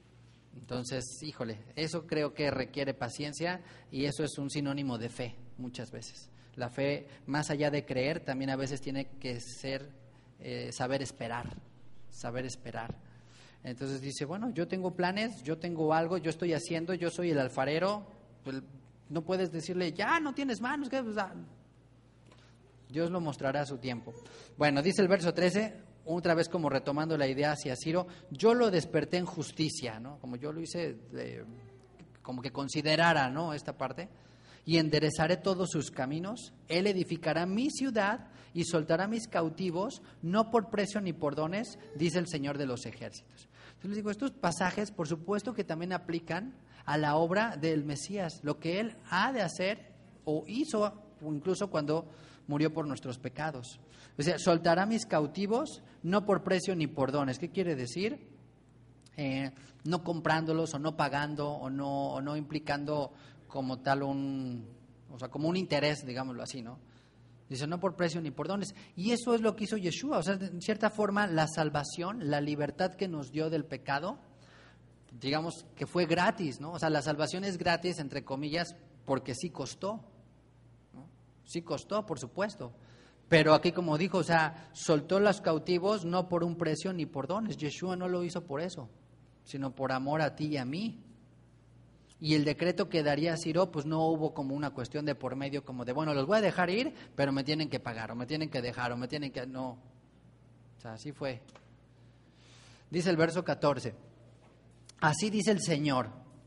Entonces, híjole, eso creo que requiere paciencia y eso es un sinónimo de fe muchas veces. La fe, más allá de creer, también a veces tiene que ser eh, saber esperar, saber esperar. Entonces dice, bueno, yo tengo planes, yo tengo algo, yo estoy haciendo, yo soy el alfarero. Pues, no puedes decirle, ya no tienes manos, ¿qué? Pues, ah. Dios lo mostrará a su tiempo. Bueno, dice el verso trece, otra vez como retomando la idea hacia Ciro, yo lo desperté en justicia, ¿no? Como yo lo hice, eh, como que considerara, ¿no? Esta parte. Y enderezaré todos sus caminos, él edificará mi ciudad y soltará mis cautivos, no por precio ni por dones, dice el Señor de los ejércitos. Entonces les digo, estos pasajes por supuesto que también aplican a la obra del Mesías, lo que él ha de hacer o hizo, o incluso cuando murió por nuestros pecados. O sea, soltará mis cautivos, no por precio ni por dones. ¿Qué quiere decir? Eh, no comprándolos o no pagando o no, o no implicando como tal un, o sea, como un interés, digámoslo así, ¿no? Dice, no por precio ni por dones. Y eso es lo que hizo Yeshua. O sea, en cierta forma, la salvación, la libertad que nos dio del pecado, digamos que fue gratis, ¿no? O sea, la salvación es gratis, entre comillas, porque sí costó, ¿no? Sí costó, por supuesto. Pero aquí, como dijo, o sea, soltó los cautivos no por un precio ni por dones. Yeshua no lo hizo por eso, sino por amor a ti y a mí. Y el decreto que daría Ciro, pues no hubo como una cuestión de por medio, como de, bueno, los voy a dejar ir, pero me tienen que pagar, o me tienen que dejar, o me tienen que... No, o sea, así fue. Dice el verso catorce, así dice el Señor,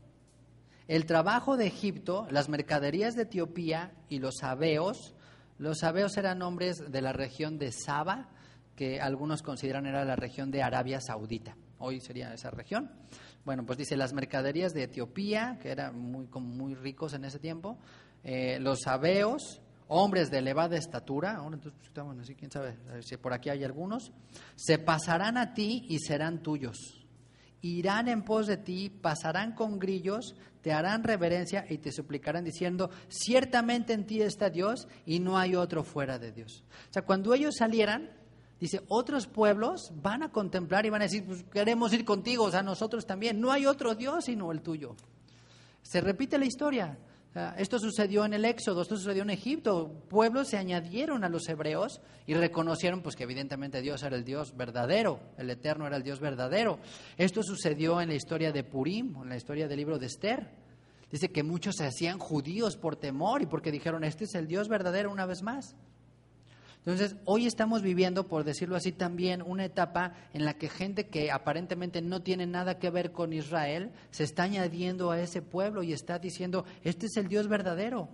el trabajo de Egipto, las mercaderías de Etiopía y los sabeos, los sabeos eran nombres de la región de Saba, que algunos consideran era la región de Arabia Saudita, hoy sería esa región. Bueno, pues dice las mercaderías de Etiopía, que eran muy, como muy ricos en ese tiempo, eh, los sabeos, hombres de elevada estatura, ahora entonces estaban así, quién sabe, a ver si por aquí hay algunos, se pasarán a ti y serán tuyos, irán en pos de ti, pasarán con grillos, te harán reverencia y te suplicarán diciendo, ciertamente en ti está Dios y no hay otro fuera de Dios. O sea, cuando ellos salieran, dice, otros pueblos van a contemplar y van a decir, pues queremos ir contigo, o sea, nosotros también. No hay otro Dios sino el tuyo. Se repite la historia. O sea, esto sucedió en el Éxodo, esto sucedió en Egipto. Pueblos se añadieron a los hebreos y reconocieron pues que evidentemente Dios era el Dios verdadero, el Eterno era el Dios verdadero. Esto sucedió en la historia de Purim, en la historia del libro de Esther. Dice que muchos se hacían judíos por temor y porque dijeron, este es el Dios verdadero una vez más. Entonces, hoy estamos viviendo, por decirlo así, también una etapa en la que gente que aparentemente no tiene nada que ver con Israel se está añadiendo a ese pueblo y está diciendo, este es el Dios verdadero.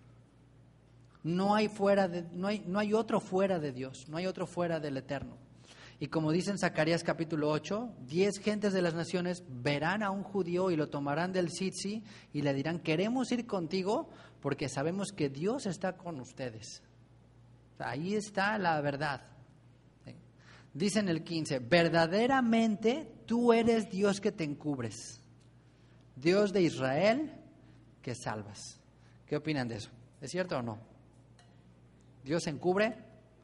No hay fuera de, no hay, no hay otro fuera de Dios, no hay otro fuera del Eterno. Y como dice en Zacarías capítulo ocho, diez gentes de las naciones verán a un judío y lo tomarán del Tzitzi y le dirán, queremos ir contigo porque sabemos que Dios está con ustedes. Ahí está la verdad. Dice en el quince, verdaderamente tú eres Dios que te encubres, Dios de Israel que salvas. ¿Qué opinan de eso? ¿Es cierto o no? ¿Dios se encubre?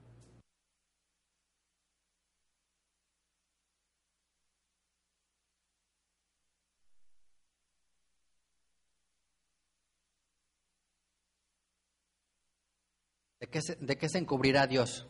¿De qué se, de qué se encubrirá Dios?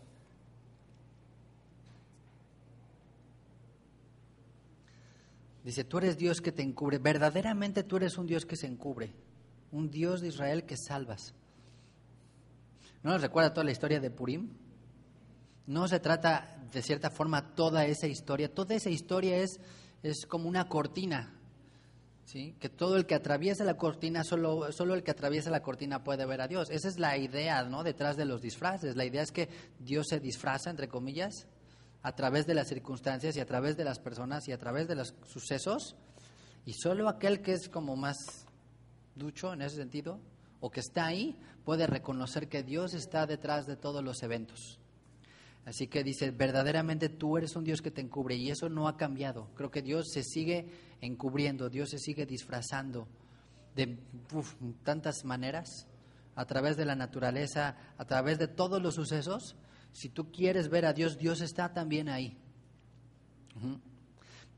Dice, tú eres Dios que te encubre. Verdaderamente tú eres un Dios que se encubre. Un Dios de Israel que salvas. ¿No nos recuerda toda la historia de Purim? No se trata de cierta forma toda esa historia. Toda esa historia es, es como una cortina. ¿Sí? Que todo el que atraviesa la cortina, solo, solo el que atraviesa la cortina puede ver a Dios. Esa es la idea, ¿no? Detrás de los disfraces. La idea es que Dios se disfraza, entre comillas, a través de las circunstancias y a través de las personas y a través de los sucesos. Y solo aquel que es como más ducho en ese sentido, o que está ahí, puede reconocer que Dios está detrás de todos los eventos. Así que dice, verdaderamente tú eres un Dios que te encubre, y eso no ha cambiado. Creo que Dios se sigue encubriendo, Dios se sigue disfrazando de uf, tantas maneras, a través de la naturaleza, a través de todos los sucesos. Si tú quieres ver a Dios, Dios está también ahí. Uh-huh.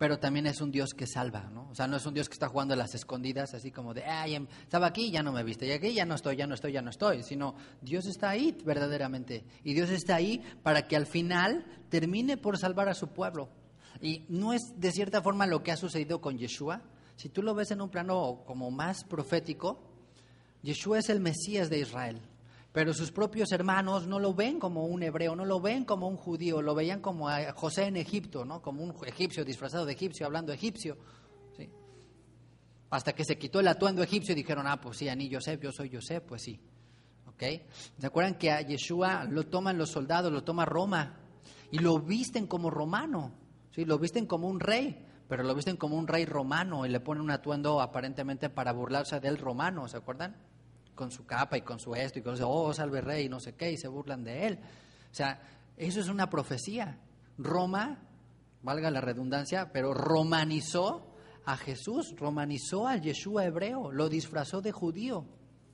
pero también es un Dios que salva, ¿no? O sea, no es un Dios que está jugando a las escondidas, así como de, ay, estaba aquí, ya no me viste, y aquí ya no estoy, ya no estoy, ya no estoy, sino Dios está ahí verdaderamente, y Dios está ahí para que al final termine por salvar a su pueblo. Y no es de cierta forma lo que ha sucedido con Yeshua. Si tú lo ves en un plano como más profético, Yeshua es el Mesías de Israel. Pero sus propios hermanos no lo ven como un hebreo, no lo ven como un judío, lo veían como a José en Egipto, ¿no? Como un egipcio disfrazado de egipcio, hablando egipcio. ¿Sí? Hasta que se quitó el atuendo egipcio y dijeron, ah, pues sí, Aní Yosef, yo soy Yosef, pues sí. ¿Okay? ¿Se acuerdan que a Yeshua lo toman los soldados, lo toma Roma y lo visten como romano? ¿Sí? Lo visten como un rey, pero lo visten como un rey romano y le ponen un atuendo aparentemente para burlarse del romano, ¿se acuerdan? Con su capa y con su esto y con eso, oh, salve rey, y no sé qué, y se burlan de él. O sea, eso es una profecía. Roma, valga la redundancia, pero romanizó a Jesús, romanizó al Yeshua hebreo, lo disfrazó de judío.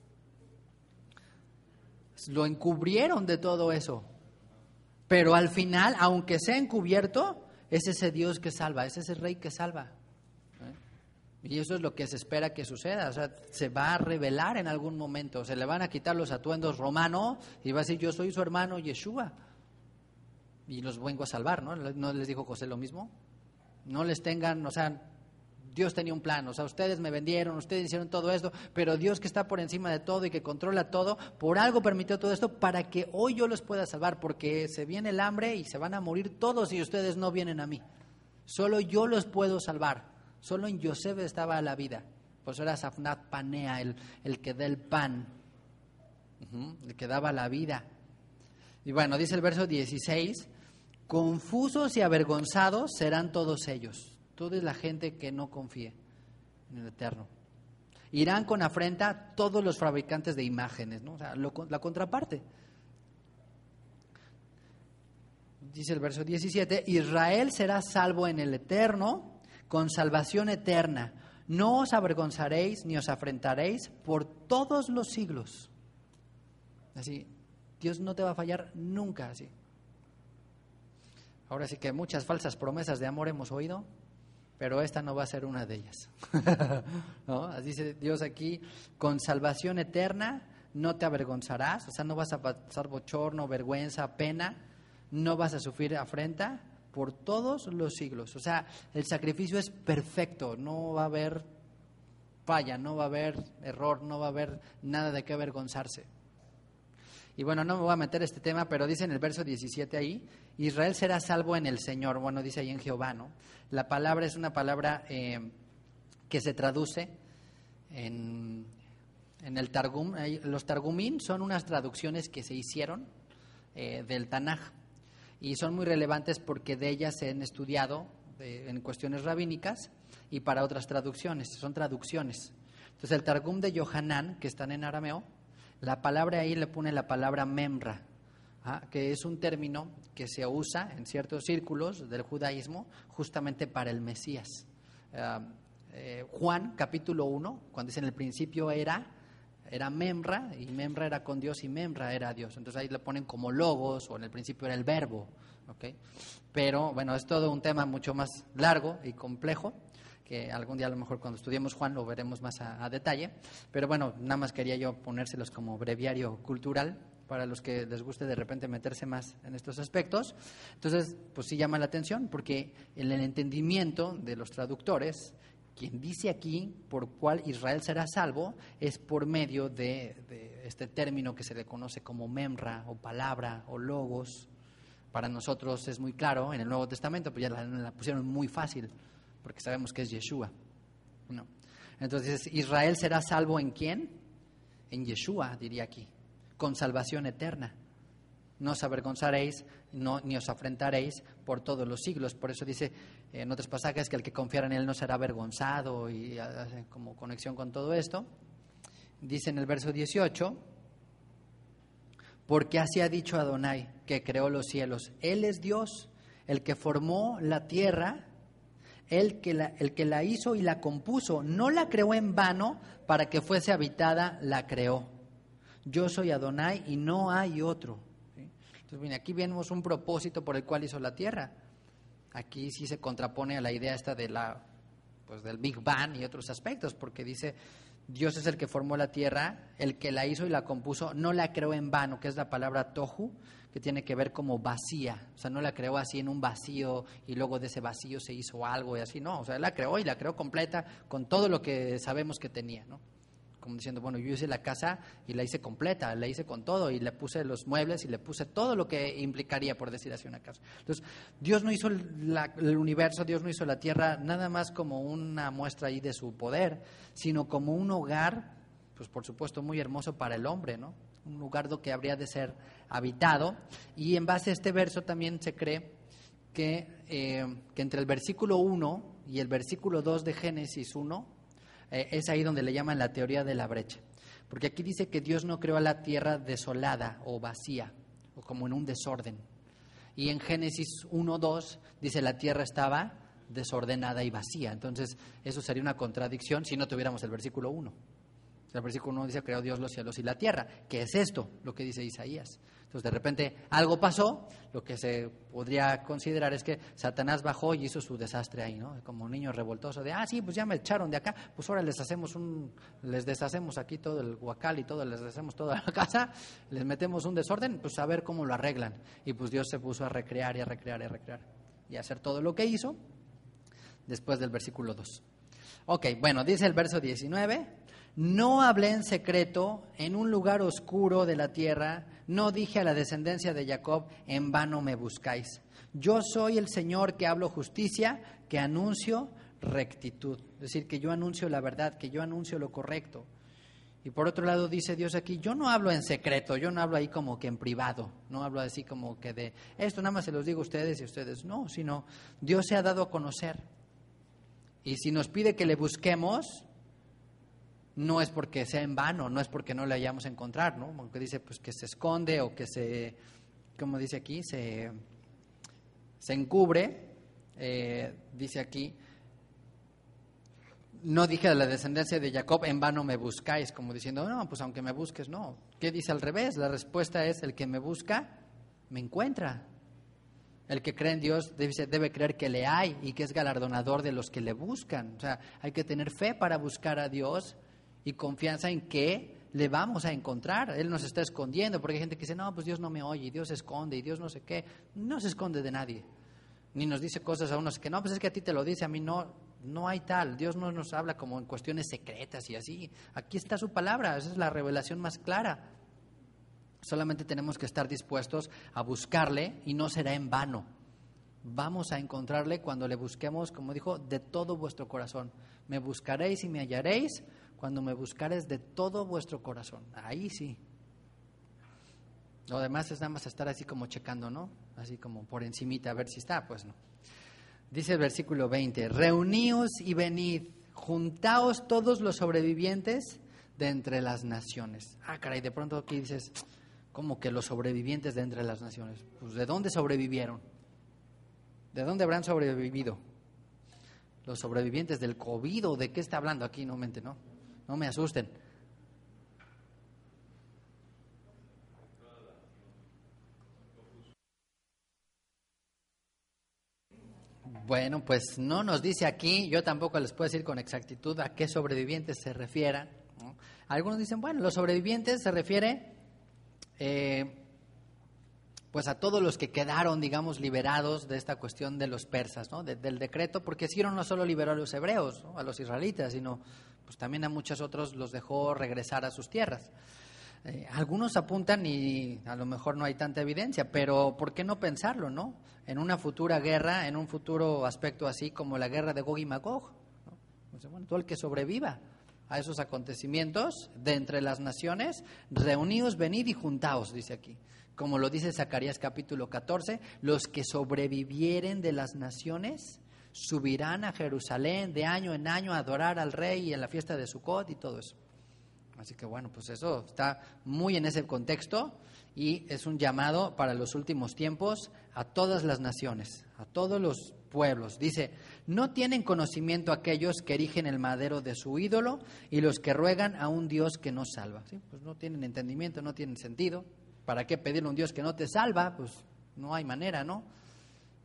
Lo encubrieron de todo eso. Pero al final, aunque sea encubierto, es ese Dios que salva, es ese rey que salva. Y eso es lo que se espera que suceda, o sea, se va a revelar en algún momento, se le van a quitar los atuendos romanos y va a decir, yo soy su hermano Yeshua y los vengo a salvar, ¿no? ¿No les dijo José lo mismo? No les tengan, o sea, Dios tenía un plan, o sea, ustedes me vendieron, ustedes hicieron todo esto, pero Dios que está por encima de todo y que controla todo, por algo permitió todo esto para que hoy yo los pueda salvar, porque se viene el hambre y se van a morir todos y ustedes no vienen a mí, solo yo los puedo salvar. Solo en Yosef estaba la vida. Por eso era Safnat Panea, el, el que da el pan, uh-huh, el que daba la vida. Y bueno, dice el verso dieciséis, confusos y avergonzados serán todos ellos. Toda la gente que no confíe en el Eterno. Irán con afrenta todos los fabricantes de imágenes, ¿no? O sea, lo, la contraparte. Dice el verso diecisiete, Israel será salvo en el Eterno, con salvación eterna. No os avergonzaréis ni os afrentaréis por todos los siglos. Así, Dios no te va a fallar nunca así. Ahora sí que muchas falsas promesas de amor hemos oído, pero esta no va a ser una de ellas. ¿No? Así dice Dios aquí, con salvación eterna no te avergonzarás, o sea, no vas a pasar bochorno, vergüenza, pena, no vas a sufrir afrenta por todos los siglos. O sea, el sacrificio es perfecto, no va a haber falla, no va a haber error, no va a haber nada de qué avergonzarse. Y bueno, no me voy a meter este tema, pero dice en el verso diecisiete ahí, Israel será salvo en el Señor. Bueno, dice ahí en Jehová, ¿no? La palabra es una palabra eh, que se traduce en, en el Targum. Los Targumín son unas traducciones que se hicieron eh, del Tanaj. Y son muy relevantes porque de ellas se han estudiado de, en cuestiones rabínicas y para otras traducciones, son traducciones. Entonces el Targum de Yohanan, que están en arameo, la palabra ahí le pone la palabra memra, ¿ah? Que es un término que se usa en ciertos círculos del judaísmo justamente para el Mesías. Uh, eh, Juan capítulo uno, cuando dice en el principio era... era Memra, y Memra era con Dios, y Memra era Dios. Entonces ahí le ponen como logos, o en el principio era el verbo, ¿okay? Pero bueno, es todo un tema mucho más largo y complejo, que algún día a lo mejor cuando estudiemos Juan lo veremos más a, a detalle. Pero bueno, nada más quería yo ponérselos como breviario cultural, para los que les guste de repente meterse más en estos aspectos. Entonces, pues sí llama la atención, porque en el entendimiento de los traductores, quien dice aquí por cuál Israel será salvo es por medio de, de este término que se le conoce como memra o palabra o logos. Para nosotros es muy claro, en el Nuevo Testamento pues ya la, la pusieron muy fácil porque sabemos que es Yeshua, ¿no? Entonces, Israel será salvo ¿en quién? En Yeshua, diría aquí, con salvación eterna. No os avergonzaréis, no, ni os afrentaréis por todos los siglos. Por eso dice en otros pasajes que el que confiara en él no será avergonzado, y hace como conexión con todo esto. Dice en el verso dieciocho, porque así ha dicho Adonai, que creó los cielos. Él es Dios, el que formó la tierra, el que la, el que la hizo y la compuso. No la creó en vano, para que fuese habitada, la creó. Yo soy Adonai y no hay otro. Entonces, bien, aquí vemos un propósito por el cual hizo la tierra. aquí sí se contrapone a la idea esta de la, pues del Big Bang y otros aspectos, porque dice, Dios es el que formó la tierra, el que la hizo y la compuso, no la creó en vano, que es la palabra tohu, que tiene que ver como vacía, o sea, no la creó así en un vacío y luego de ese vacío se hizo algo y así, no, o sea, la creó y la creó completa con todo lo que sabemos que tenía, ¿no? Como diciendo, bueno, yo hice la casa y la hice completa, la hice con todo y le puse los muebles y le puse todo lo que implicaría, por decir así, una casa. Entonces, Dios no hizo la, el universo, Dios no hizo la tierra nada más como una muestra ahí de su poder, sino como un hogar, pues por supuesto muy hermoso para el hombre, ¿no? Un lugar que habría de ser habitado. Y en base a este verso también se cree que, eh, que entre el versículo uno y el versículo dos de Génesis uno, eh, es ahí donde le llaman la teoría de la brecha. Porque aquí dice que Dios no creó la tierra desolada o vacía, o como en un desorden. Y en Génesis uno dos dice la tierra estaba desordenada y vacía. Entonces, eso sería una contradicción si no tuviéramos el versículo uno. El versículo uno dice, creó Dios los cielos y la tierra. ¿Qué es esto? Lo que dice Isaías. Entonces, de repente, algo pasó. Lo que se podría considerar es que Satanás bajó y hizo su desastre ahí, ¿no? Como un niño revoltoso de, ah, sí, pues ya me echaron de acá. Pues ahora les hacemos un, les deshacemos aquí todo el huacal y todo, les deshacemos toda la casa, les metemos un desorden, pues a ver cómo lo arreglan. Y pues Dios se puso a recrear y a recrear y a recrear. Y a hacer todo lo que hizo después del versículo dos. Ok, bueno, dice el verso diecinueve... No hablé en secreto en un lugar oscuro de la tierra, no dije a la descendencia de Jacob, en vano me buscáis. Yo soy el Señor que hablo justicia, que anuncio rectitud. Es decir, que yo anuncio la verdad, que yo anuncio lo correcto. Y por otro lado dice Dios aquí, yo no hablo en secreto, yo no hablo ahí como que en privado, no hablo así como que de, esto nada más se los digo a ustedes y a ustedes no, sino Dios se ha dado a conocer. Y si nos pide que le busquemos, no es porque sea en vano, no es porque no le hayamos a encontrar, ¿no? Aunque dice pues que se esconde o que se, como dice aquí, se, se encubre, eh, dice aquí, no dije a la descendencia de Jacob, en vano me buscáis, como diciendo, no, pues aunque me busques, no. ¿Qué dice al revés? La respuesta es, el que me busca, me encuentra. El que cree en Dios debe, debe creer que le hay y que es galardonador de los que le buscan. O sea, hay que tener fe para buscar a Dios y confianza en que le vamos a encontrar. Él nos está escondiendo, porque hay gente que dice, no, pues Dios no me oye, y Dios se esconde, y Dios no sé qué. No se esconde de nadie. Ni nos dice cosas a unos que, no, pues es que a ti te lo dice, a mí no. No hay tal. Dios no nos habla como en cuestiones secretas y así. Aquí está su palabra, esa es la revelación más clara. Solamente tenemos que estar dispuestos a buscarle y no será en vano. Vamos a encontrarle cuando le busquemos, como dijo, de todo vuestro corazón. Me buscaréis y me hallaréis cuando me buscares de todo vuestro corazón. Ahí sí. Lo demás es nada más estar así como checando, ¿no? Así como por encimita a ver si está, pues no. Dice el versículo veinte, reuníos y venid, juntaos todos los sobrevivientes de entre las naciones. Ah, caray, de pronto aquí dices, ¿cómo que los sobrevivientes de entre las naciones? Pues ¿de dónde sobrevivieron? ¿De dónde habrán sobrevivido? Los sobrevivientes del COVID, ¿o de qué está hablando aquí? No, mente, no, no me asusten. Bueno, pues no nos dice aquí, yo tampoco les puedo decir con exactitud a qué sobrevivientes se refieran, ¿no? Algunos dicen, bueno, los sobrevivientes se refiere eh, pues a todos los que quedaron, digamos, liberados de esta cuestión de los persas, ¿no? De, del decreto, porque Ciro no solo liberó a los hebreos, ¿no? A los israelitas, sino pues también a muchos otros los dejó regresar a sus tierras. Eh, algunos apuntan, y a lo mejor no hay tanta evidencia, pero ¿por qué no pensarlo, no? En una futura guerra, en un futuro aspecto así como la guerra de Gog y Magog, ¿no? O sea, bueno, todo el que sobreviva a esos acontecimientos de entre las naciones, reuníos, venid y juntaos, dice aquí. Como lo dice Zacarías capítulo catorce, los que sobrevivieren de las naciones subirán a Jerusalén de año en año a adorar al rey y en la fiesta de Sucot y todo eso. Así que bueno, pues eso está muy en ese contexto y es un llamado para los últimos tiempos a todas las naciones, a todos los pueblos. Dice, no tienen conocimiento aquellos que erigen el madero de su ídolo y los que ruegan a un Dios que no salva. ¿Sí? Pues no tienen entendimiento, no tienen sentido. ¿Para qué pedirle a un Dios que no te salva? Pues no hay manera, ¿no?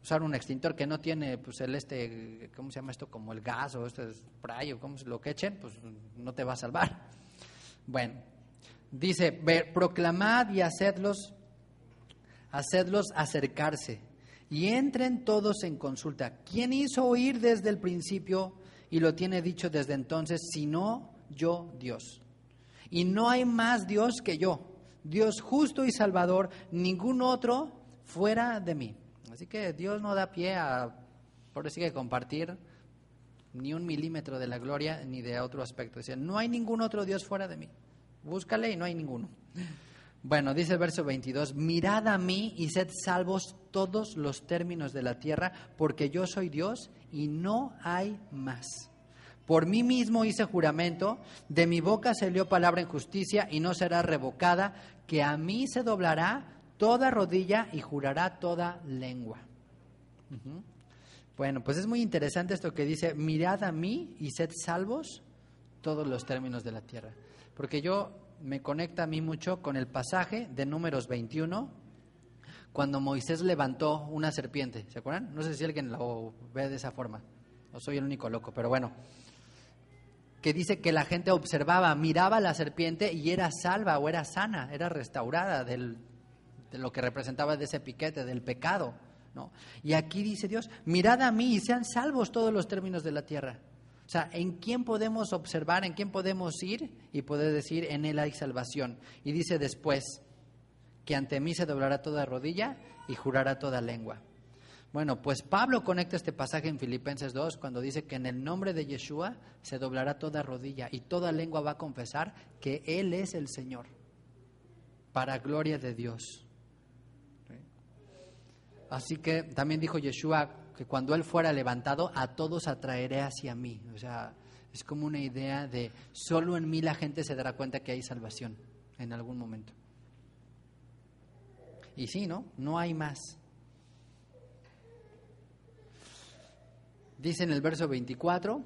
usar un extintor que no tiene, pues, el este, ¿cómo se llama esto? Como el gas o este spray o como lo que echen, pues no te va a salvar. Bueno, dice, proclamad y hacedlos, hacedlos acercarse y entren todos en consulta. ¿Quién hizo oír desde el principio y lo tiene dicho desde entonces, sino yo, Dios? Y no hay más Dios que yo, Dios justo y salvador, ningún otro fuera de mí. Así que Dios no da pie a, por decir que compartir ni un milímetro de la gloria ni de otro aspecto. Dice, no hay ningún otro Dios fuera de mí. Búscale y no hay ninguno. Bueno, dice el verso veintidós, mirad a mí y sed salvos todos los términos de la tierra, porque yo soy Dios y no hay más. Por mí mismo hice juramento, de mi boca salió palabra en justicia y no será revocada, que a mí se doblará toda rodilla y jurará toda lengua. Uh-huh. Bueno, pues es muy interesante esto que dice, mirad a mí y sed salvos todos los términos de la tierra. Porque yo me conecta a mí mucho con el pasaje de Números veintiuno, cuando Moisés levantó una serpiente. ¿Se acuerdan? No sé si alguien lo ve de esa forma, o soy el único loco, pero bueno. Que dice que la gente observaba, miraba a la serpiente y era salva o era sana, era restaurada del, de lo que representaba de ese piquete, del pecado, ¿no? Y aquí dice Dios, mirad a mí y sean salvos todos los términos de la tierra. O sea, ¿en quién podemos observar, en quién podemos ir y poder decir, en Él hay salvación? Y dice después, que ante mí se doblará toda rodilla y jurará toda lengua. Bueno, pues Pablo conecta este pasaje en Filipenses dos cuando dice que en el nombre de Yeshua se doblará toda rodilla y toda lengua va a confesar que Él es el Señor, para gloria de Dios. Así que también dijo Yeshua que cuando Él fuera levantado, a todos atraeré hacia mí. O sea, es como una idea de solo en mí la gente se dará cuenta que hay salvación en algún momento. Y sí, ¿no? No hay más. Dice en el verso veinticuatro,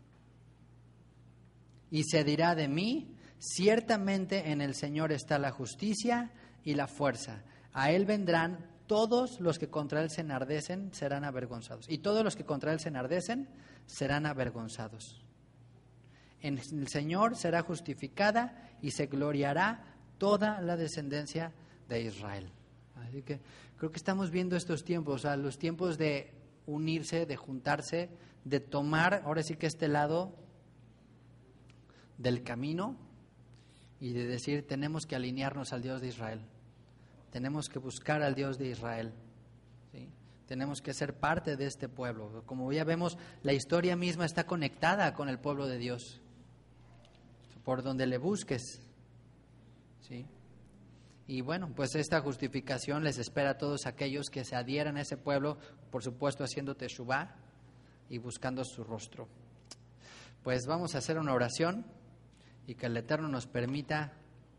y se dirá de mí, ciertamente en el Señor está la justicia y la fuerza. A Él vendrán todos los que contra Él se enardecen, serán avergonzados. Y todos los que contra Él se enardecen, serán avergonzados. En el Señor será justificada y se gloriará toda la descendencia de Israel. Así que creo que estamos viendo estos tiempos, o sea, los tiempos de unirse, de juntarse, de tomar, ahora sí que este lado del camino y de decir, tenemos que alinearnos al Dios de Israel, tenemos que buscar al Dios de Israel, ¿sí? Tenemos que ser parte de este pueblo. Como ya vemos, la historia misma está conectada con el pueblo de Dios, por donde le busques, ¿sí? Y bueno, pues esta justificación les espera a todos aquellos que se adhieran a ese pueblo, por supuesto haciendo teshuvá y buscando su rostro. Pues vamos a hacer una oración y que el Eterno nos permita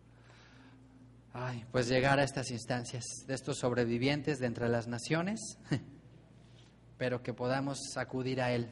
ay, pues llegar a estas instancias de estos sobrevivientes de entre las naciones, pero que podamos acudir a Él